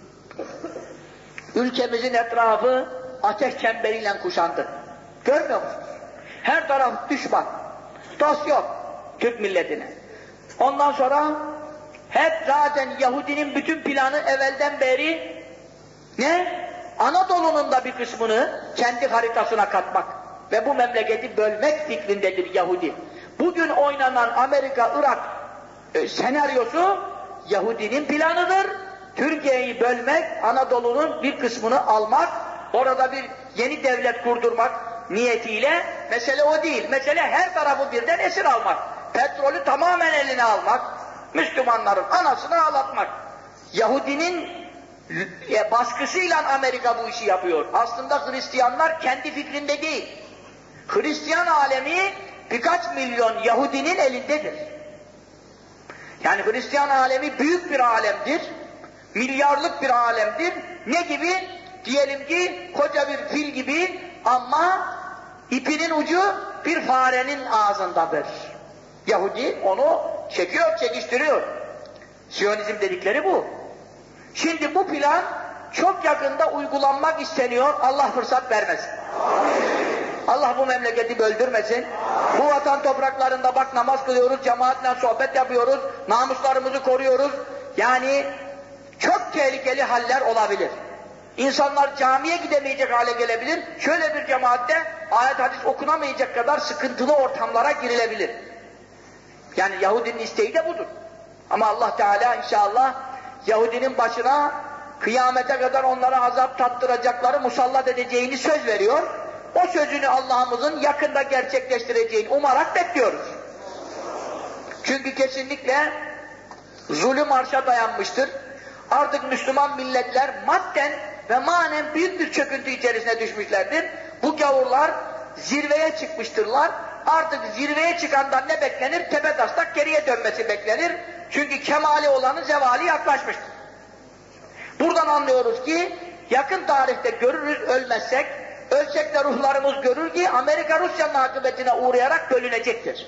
Ülkemizin etrafı ateş çemberiyle kuşandı. Görmüyor musunuz? Her taraf düşman. Dost yok Türk milletine. Ondan sonra hep zaten Yahudinin bütün planı evvelden beri ne? Anadolu'nun da bir kısmını kendi haritasına katmak ve bu memleketi bölmek fikrindedir Yahudi. Bugün oynanan Amerika-Irak senaryosu Yahudinin planıdır. Türkiye'yi bölmek, Anadolu'nun bir kısmını almak, orada bir yeni devlet kurdurmak niyetiyle. Mesele o değil. Mesele her tarafı birden esir almak. Petrolü tamamen eline almak. Müslümanların anasını ağlatmak. Yahudinin baskısıyla Amerika bu işi yapıyor. Aslında Hristiyanlar kendi fikrinde değil. Hristiyan alemi birkaç milyon Yahudinin elindedir. Yani Hristiyan alemi büyük bir alemdir. Milyarlık bir alemdir. Ne gibi? Diyelim ki koca bir fil gibi ama ipinin ucu bir farenin ağzındadır. Yahudi onu çekiyor, çekiştiriyor. Siyonizm dedikleri bu. Şimdi bu plan çok yakında uygulanmak isteniyor. Allah fırsat vermesin. Allah bu memleketi böldürmesin. Bu vatan topraklarında bak namaz kılıyoruz, cemaatle sohbet yapıyoruz, namuslarımızı koruyoruz. Yani çok tehlikeli haller olabilir. İnsanlar camiye gidemeyecek hale gelebilir. Şöyle bir cemaatte ayet hadis okunamayacak kadar sıkıntılı ortamlara girilebilir. Yani Yahudinin isteği de budur. Ama Allah Teala inşallah Yahudinin başına kıyamete kadar onlara azap tattıracakları musallat edeceğini söz veriyor. O sözünü Allah'ımızın yakında gerçekleştireceğini umarak bekliyoruz. Çünkü kesinlikle zulüm arşa dayanmıştır. Artık Müslüman milletler madden ve manen büyük bir çöküntü içerisine düşmüşlerdir. Bu gavurlar zirveye çıkmıştırlar. Artık zirveye çıkandan ne beklenir? Tepetaslak geriye dönmesi beklenir. Çünkü kemali olanın zevali yaklaşmıştır. Buradan anlıyoruz ki yakın tarihte görürüz, ölmezsek, ölsek de ruhlarımız görür ki Amerika Rusya'nın akıbetine uğrayarak bölünecektir.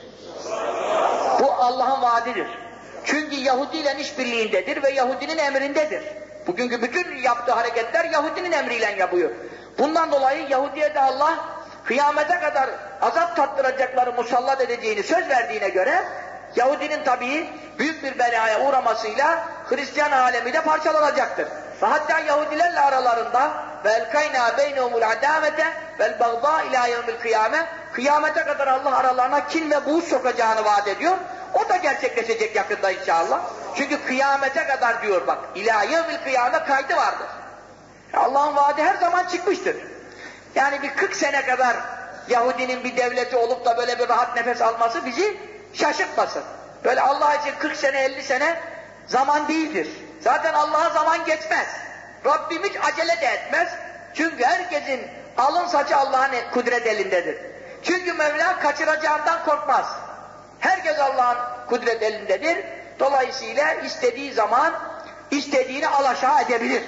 Bu Allah'ın vaadidir. Çünkü Yahudi ile işbirliğindedir ve Yahudinin emrindedir. Bugünkü bütün yaptığı hareketler Yahudinin emriyle yapıyor. Bundan dolayı Yahudi'ye de Allah kıyamete kadar azap tattıracakları musallat edeceğini söz verdiğine göre Yahudinin tabii büyük bir belaya uğramasıyla Hristiyan alemi de parçalanacaktır. Ve hatta Yahudilerle aralarında وَاَلْقَيْنَا بَيْنَهُمُ الْعَدَامَةَ وَالْبَغْضَاءِ اِلٰى يَوْمِ الْقِيَامَةِ Kıyamete kadar Allah aralarına kin ve buğz sokacağını vaat ediyor. O da gerçekleşecek yakında inşallah. Çünkü kıyamete kadar diyor bak. İlâ yevmil kıyame kaydı vardır. Allah'ın vaadi her zaman çıkmıştır. Yani bir 40 sene kadar Yahudinin bir devleti olup da böyle bir rahat nefes alması bizi şaşırtmasın. Böyle Allah için 40 sene 50 sene zaman değildir. Zaten Allah'a zaman geçmez. Rabbim hiç acele de etmez. Çünkü herkesin alın saçı Allah'ın kudret elindedir. Çünkü Mevla kaçıracağından korkmaz. Herkes Allah'ın kudret elindedir. Dolayısıyla istediği zaman istediğini alaşağı edebilir.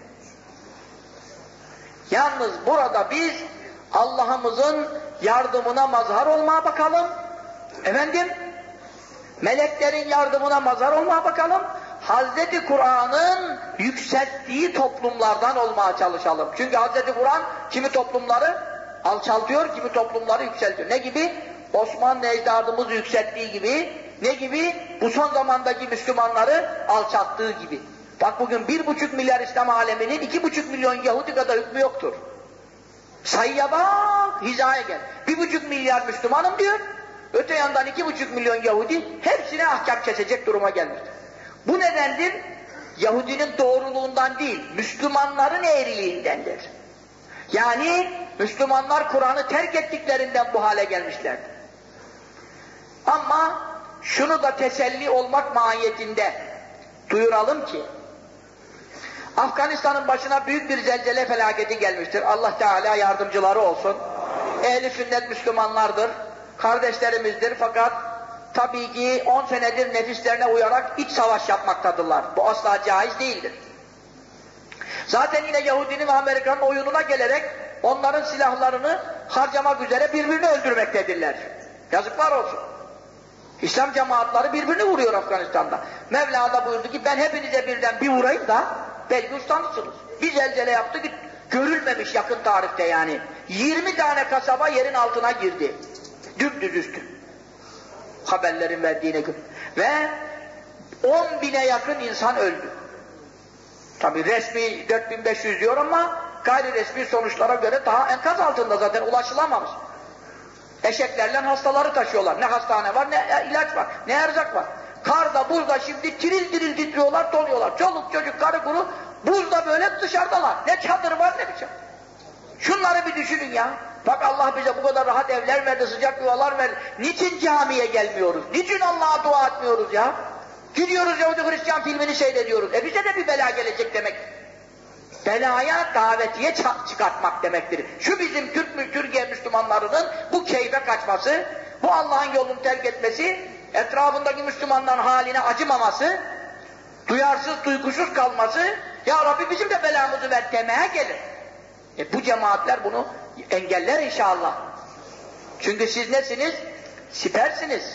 Yalnız burada biz Allah'ımızın yardımına mazhar olmaya bakalım. Meleklerin yardımına mazhar olmaya bakalım. Hazreti Kur'an'ın yükselttiği toplumlardan olmaya çalışalım. Çünkü Hazreti Kur'an kimi toplumları alçaltıyor, kimi toplumları yükseltiyor. Ne gibi? Osmanlı ecdadımız yükselttiği gibi, ne gibi? Bu son zamandaki Müslümanları alçalttığı gibi. Bak bugün 1,5 milyar İslam aleminin 2,5 milyon Yahudi kadar hükmü yoktur. Sayıya bak, hizaya gel. 1,5 milyar Müslümanım diyor, öte yandan 2,5 milyon Yahudi hepsine ahkam kesecek duruma gelmiştir. Bu nedendir? Yahudinin doğruluğundan değil, Müslümanların eğriliğindendir. Yani Müslümanlar Kur'an'ı terk ettiklerinden bu hale gelmişlerdir. Ama şunu da teselli olmak mahiyetinde duyuralım ki, Afganistan'ın başına büyük bir zelzele felaketi gelmiştir. Allah Teala yardımcıları olsun. Ehl-i sünnet Müslümanlardır, kardeşlerimizdir fakat tabii ki 10 senedir nefislerine uyarak iç savaş yapmaktadırlar. Bu asla caiz değildir. Zaten yine Yahudinin ve Amerikan'ın oyununa gelerek onların silahlarını harcamak üzere birbirini öldürmektedirler. Yazıklar olsun. İslam cemaatleri birbirini vuruyor Afganistan'da. Mevla da buyurdu ki ben hepinize birden bir vurayım da belki ustanlısınız. Bir zelzele yaptı ki görülmemiş yakın tarihte yani. 20 tane kasaba yerin altına girdi. Dümdüz üstü. Haberlerin verdiğine göre. Ve 10.000'e yakın insan öldü. Tabi resmi 4500 diyor ama gayri resmi sonuçlara göre daha enkaz altında zaten ulaşılamamış. Eşeklerle hastaları taşıyorlar. Ne hastane var, ne ilaç var, ne erzak var. Karda, buzda şimdi tiril tiril titriyorlar, doluyorlar. Çoluk çocuk, karı kuru buzda böyle dışarıdalar. Ne çadır var ne bir şey. Şunları bir düşünün ya. Bak Allah bize bu kadar rahat evler verdi, sıcak yuvalar verdi. Niçin camiye gelmiyoruz? Niçin Allah'a dua etmiyoruz ya? Gidiyoruz Yahudi Hristiyan filmini seyrediyoruz. Bize de bir bela gelecek demek. Belaya davetiye çıkartmak demektir. Şu bizim Türkiye Müslümanlarının bu keyfe kaçması, bu Allah'ın yolunu terk etmesi, etrafındaki Müslümanların haline acımaması, duyarsız, duygusuz kalması, ya Rabbi bizim de belamızı ver demeye gelir. Bu cemaatler bunu engeller inşallah. Çünkü siz nesiniz? Sipersiniz.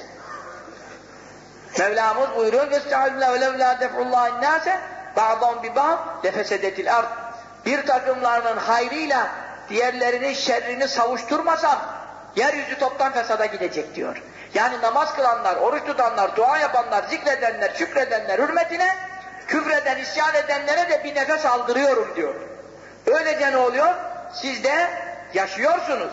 Mevlamız buyuruyor وَاسْتَعِذْنَا وَلَوْلَا دَفْعُ اللّٰهِ النَّاسَ بَعْضًا بِبَعْضٍ لَفَسَدَتِ الْأَرْضِ. Bir takımlarının hayrıyla diğerlerinin şerrini savuşturmasam yeryüzü toptan fesada gidecek diyor. Yani namaz kılanlar, oruç tutanlar, dua yapanlar, zikredenler, şükredenler hürmetine, küfreden, isyan edenlere de bir nefes aldırıyorum diyor. Öylece ne oluyor? Siz de yaşıyorsunuz.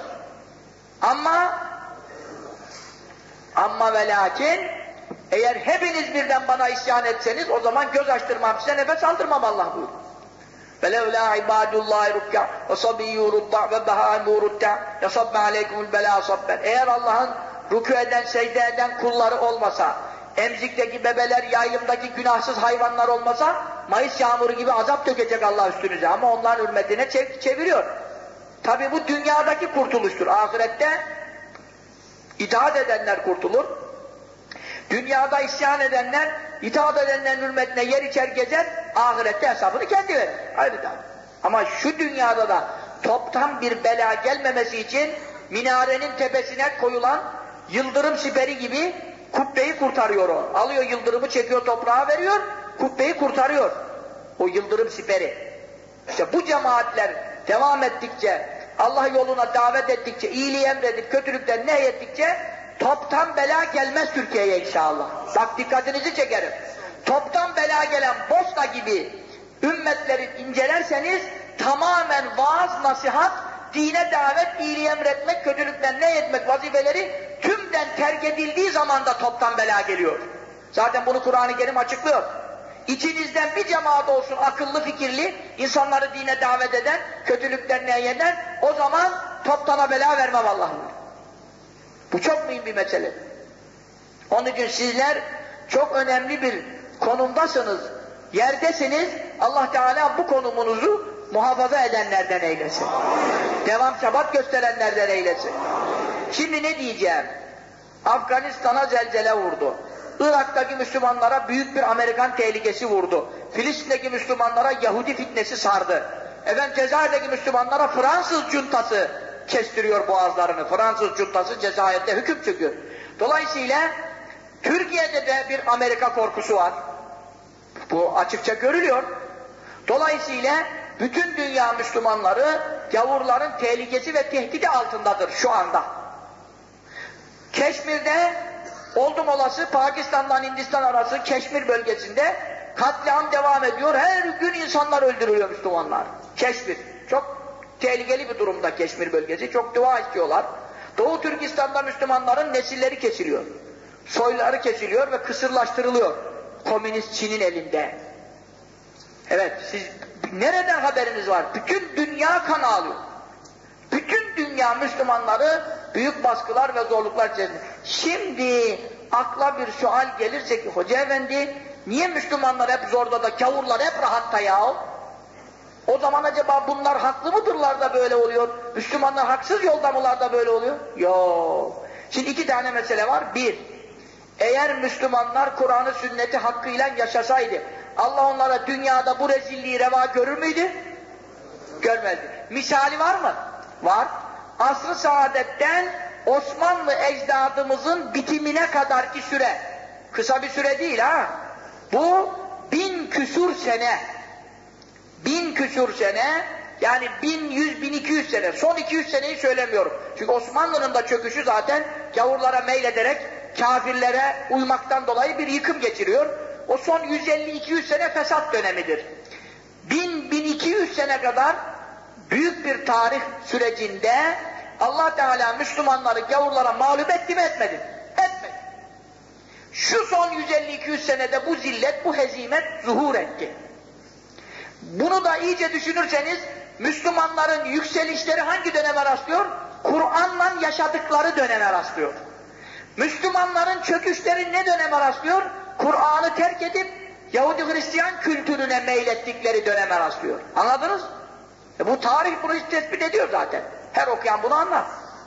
Ama ve lakin eğer hepiniz birden bana isyan etseniz o zaman göz açtırmam, size nefes aldırmam Allah buyuruyor. وَلَوْلَا عِبَادُ اللّٰهِ رُكَّعْ وَصَبِيُّ رُضَّعْ وَبَهَانُ رُدَّعْ يَصَبَّ عَلَيْكُمُ الْبَلَا صَبَّنْ. Eğer Allah'ın rükû eden, secde eden kulları olmasa, emzikteki bebeler, yaylımdaki günahsız hayvanlar olmasa, Mayıs yağmuru gibi azap dökecek Allah üstünüze ama onların hürmetine çeviriyor. Tabi bu dünyadaki kurtuluştur. Ahirette itaat edenler kurtulur. Dünyada isyan edenler, itaat edenlerin hürmetine yer içer gezer, ahirette hesabını kendi verir. Ayrı da. Ama şu dünyada da toptan bir bela gelmemesi için minarenin tepesine koyulan yıldırım siperi gibi kubbeyi kurtarıyor o. Alıyor yıldırımı, çekiyor toprağa veriyor, kubbeyi kurtarıyor. O yıldırım siperi. İşte bu cemaatler devam ettikçe, Allah yoluna davet ettikçe, iyiliği emredip kötülükten nehyettikçe toptan bela gelmez Türkiye'ye inşallah. Bak dikkatinizi çekerim. Toptan bela gelen Bosna gibi ümmetleri incelerseniz tamamen vaaz, nasihat, dine davet, iyiliği emretmek, kötülükten nehyetmek vazifeleri tümden terk edildiği zaman da toptan bela geliyor. Zaten bunu Kur'an-ı Kerim açıklıyor. İçinizden bir cemaat olsun akıllı fikirli, insanları dine davet eden, kötülükten nehyeden, o zaman toptana bela vermem Allah'ım. Bu çok mühim bir mesele. Onun için sizler çok önemli bir konumdasınız, yerdesiniz. Allah Teala bu konumunuzu muhafaza edenlerden eylesin. Devam çabat gösterenlerden eylesin. Şimdi ne diyeceğim? Afganistan'a zelzele vurdu. Irak'taki Müslümanlara büyük bir Amerikan tehlikesi vurdu. Filistin'deki Müslümanlara Yahudi fitnesi sardı. Cezayir'deki Müslümanlara Fransız cuntası kestiriyor boğazlarını. Fransız cuntası Cezayir'de hüküm çıkıyor. Dolayısıyla Türkiye'de de bir Amerika korkusu var. Bu açıkça görülüyor. Dolayısıyla bütün dünya Müslümanları gavurların tehlikesi ve tehdidi altındadır şu anda. Keşmir'de oldum olası Pakistan'la Hindistan arası Keşmir bölgesinde katliam devam ediyor. Her gün insanlar öldürülüyor Müslümanlar. Keşmir. Çok tehlikeli bir durumda Keşmir bölgesi. Çok dua istiyorlar. Doğu Türkistan'da Müslümanların nesilleri kesiliyor. Soyları kesiliyor ve kısırlaştırılıyor. Komünist Çin'in elinde. Evet, siz nereden haberiniz var? Bütün dünya kan ağlıyor. Bütün dünya Müslümanları büyük baskılar ve zorluklar içerisinde. Şimdi akla bir sual gelirse ki Hoca Efendi, niye Müslümanlar hep zorda da gavurlar hep rahatta ya? O zaman acaba bunlar haklı mıdırlar da böyle oluyor? Müslümanlar haksız yolda mılar da böyle oluyor? Yok. Şimdi iki tane mesele var. Bir, eğer Müslümanlar Kur'an'ı sünneti hakkıyla yaşasaydı, Allah onlara dünyada bu rezilliği reva görür müydü? Görmezdi. Misali var mı? Var. Asr-ı saadetten Osmanlı ecdadımızın bitimine kadarki süre, kısa bir süre değil ha, bu 1000 küsur sene, 1000 küsur sene, yani 1100-1200 sene, son 200 seneyi söylemiyorum. Çünkü Osmanlı'nın da çöküşü zaten gavurlara meylederek kafirlere uymaktan dolayı bir yıkım geçiriyor. O son 150-200 sene fesat dönemidir. 1000-1200 sene kadar büyük bir tarih sürecinde Allah Teala Müslümanları gavurlara mağlup etti mi etmedi? Etmedi. Şu son 150-200 senede bu zillet, bu hezimet zuhur etti. Bunu da iyice düşünürseniz Müslümanların yükselişleri hangi döneme rastlıyor? Kur'an'la yaşadıkları döneme rastlıyor. Müslümanların çöküşleri ne döneme rastlıyor? Kur'an'ı terk edip Yahudi Hristiyan kültürüne meylettikleri döneme rastlıyor. Anladınız? Bu tarih bunu tespit ediyor zaten. Her okuyan bunu anlar.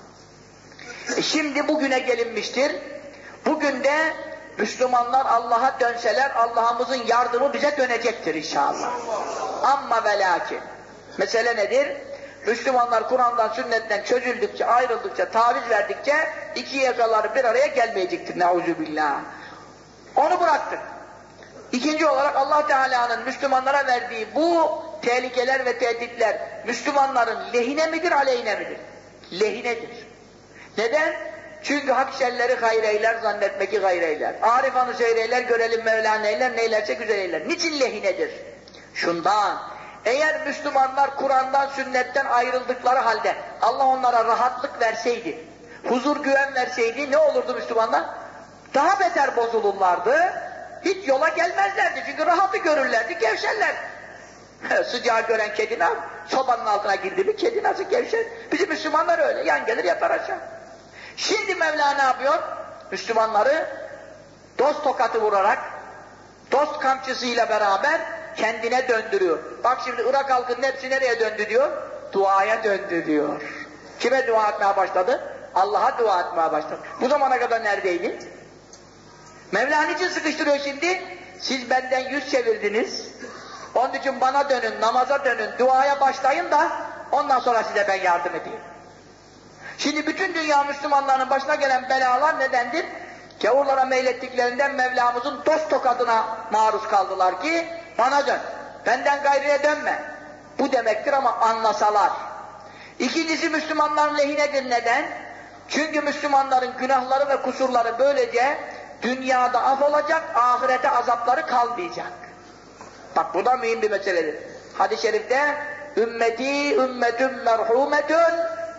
Şimdi bugüne gelinmiştir. Bugün de Müslümanlar Allah'a dönseler Allah'ımızın yardımı bize dönecektir inşallah. Amma ve lakin. Mesele nedir? Müslümanlar Kur'an'dan, sünnetten çözüldükçe, ayrıldıkça, taviz verdikçe iki yakaları bir araya gelmeyecektir. Neuzubillah. Onu bıraktık. İkinci olarak Allah Teala'nın Müslümanlara verdiği bu tehlikeler ve tehditler Müslümanların lehine midir, aleyhine midir? Lehinedir. Neden? Çünkü hak şerleri gayreyler, zannetmeki gayreyler. Arifanı seyreyler, görelim Mevla neyler, neylerse güzel eyler. Niçin lehinedir? Şundan, eğer Müslümanlar Kur'an'dan, sünnetten ayrıldıkları halde Allah onlara rahatlık verseydi, huzur güven verseydi ne olurdu Müslümanlar? Daha beter bozulurlardı, hiç yola gelmezlerdi çünkü rahatı görürlerdi, gevşerler. Sıcağı gören kedi ne? Sobanın altına girdi mi kedi nasıl gevşer? Bizim Müslümanlar öyle, yan gelir yatar aşağı. Şimdi Mevla ne yapıyor? Müslümanları dost tokatı vurarak, dost kamçısıyla beraber kendine döndürüyor. Bak şimdi Irak halkının hepsi nereye döndü diyor? Duaya döndü diyor. Kime dua etmeye başladı? Allah'a dua etmeye başladı. Bu zamana kadar neredeydi? Mevla niçin sıkıştırıyor şimdi? Siz benden yüz çevirdiniz. Onun için bana dönün, namaza dönün, duaya başlayın da ondan sonra size ben yardım edeyim. Şimdi bütün dünya Müslümanlarının başına gelen belalar nedendir? Gavurlara meylettiklerinden Mevlamızın dost tokadına maruz kaldılar ki bana dön, benden gayrıya dönme. Bu demektir ama anlasalar. İkincisi Müslümanların lehinedir. Neden? Çünkü Müslümanların günahları ve kusurları böylece dünyada af olacak, ahirete azapları kalmayacak. Bak bu da mühim bir meseledir. Hadis-i şerifte ümmeti ümmetun merhumetun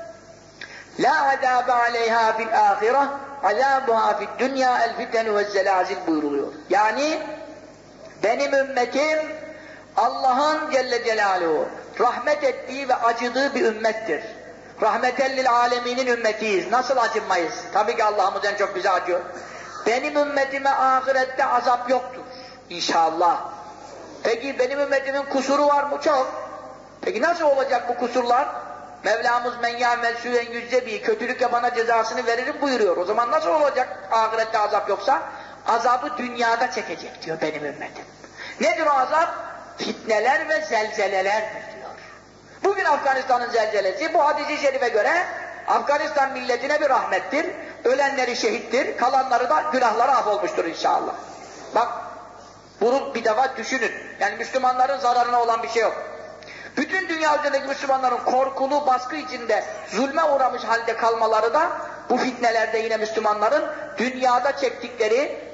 la azabe aleyha fil ahireh azabuha fid dünya el fitenu ve zelazil buyuruluyor. Yani benim ümmetim Allah'ın Celle Celaluhu rahmet ettiği ve acıdığı bir ümmettir. Rahmetellil aleminin ümmetiyiz. Nasıl acınmayız? Tabii ki Allah'ımız en çok bize acıyor. Benim ümmetime ahirette azap yoktur. İnşallah. Peki benim ümmetimin kusuru var mı? Çok. Peki nasıl olacak bu kusurlar? Mevlamız men ya'mel su'en yüzzebi, kötülük yapana cezasını veririm buyuruyor. O zaman nasıl olacak ahirette azap yoksa? Azabı dünyada çekecek diyor benim ümmetim. Nedir o azap? Fitneler ve zelzelelerdir diyor. Bugün Afganistan'ın zelzelesi bu hadis-i şerife göre Afganistan milletine bir rahmettir. Ölenleri şehittir, kalanları da günahları affolmuştur inşallah. Bak, bunu bir defa düşünün. Yani Müslümanların zararına olan bir şey yok. Bütün dünya üzerindeki Müslümanların korkulu baskı içinde zulme uğramış halde kalmaları da bu fitnelerde yine Müslümanların dünyada çektikleri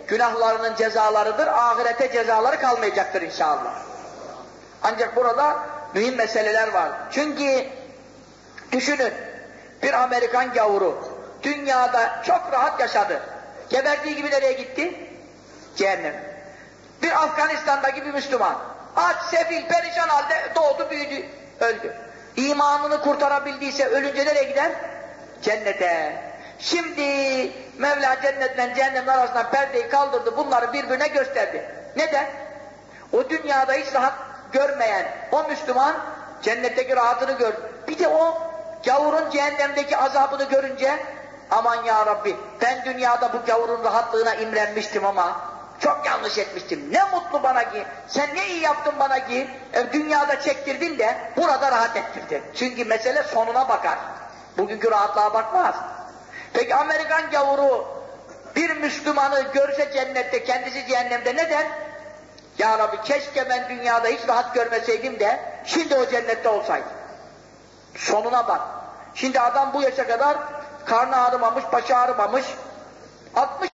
günahlarının cezalarıdır, ahirete cezaları kalmayacaktır inşallah. Ancak burada mühim meseleler var. Çünkü düşünün, bir Amerikan gavuru dünyada çok rahat yaşadı. Geberdiği gibi nereye gitti? Cehennem. Bir Afganistan'daki bir Müslüman, aç, sefil, perişan halde doğdu, büyüdü, öldü. İmanını kurtarabildiyse ölünce nereye gider? Cennete. Şimdi Mevla cennetle cehennemin arasından perdeyi kaldırdı, bunları birbirine gösterdi. Neden? O dünyada hiç rahat görmeyen o Müslüman cennetteki rahatını gördü. Bir de o gavurun cehennemdeki azabını görünce aman ya Rabbi, ben dünyada bu gavurun rahatlığına imrenmiştim ama çok yanlış etmiştim. Ne mutlu bana ki, sen ne iyi yaptın bana ki, dünyada çektirdin de burada rahat ettirdin. Çünkü mesele sonuna bakar. Bugünkü rahatlığa bakmaz. Peki Amerikan gavuru bir Müslümanı görse cennette, kendisi cehennemde ne der? Ya Rabbi, keşke ben dünyada hiç rahat görmeseydim de şimdi o cennette olsaydım. Sonuna bak. Şimdi adam bu yaşa kadar karnı ağrımamış, başı ağrımamış, 60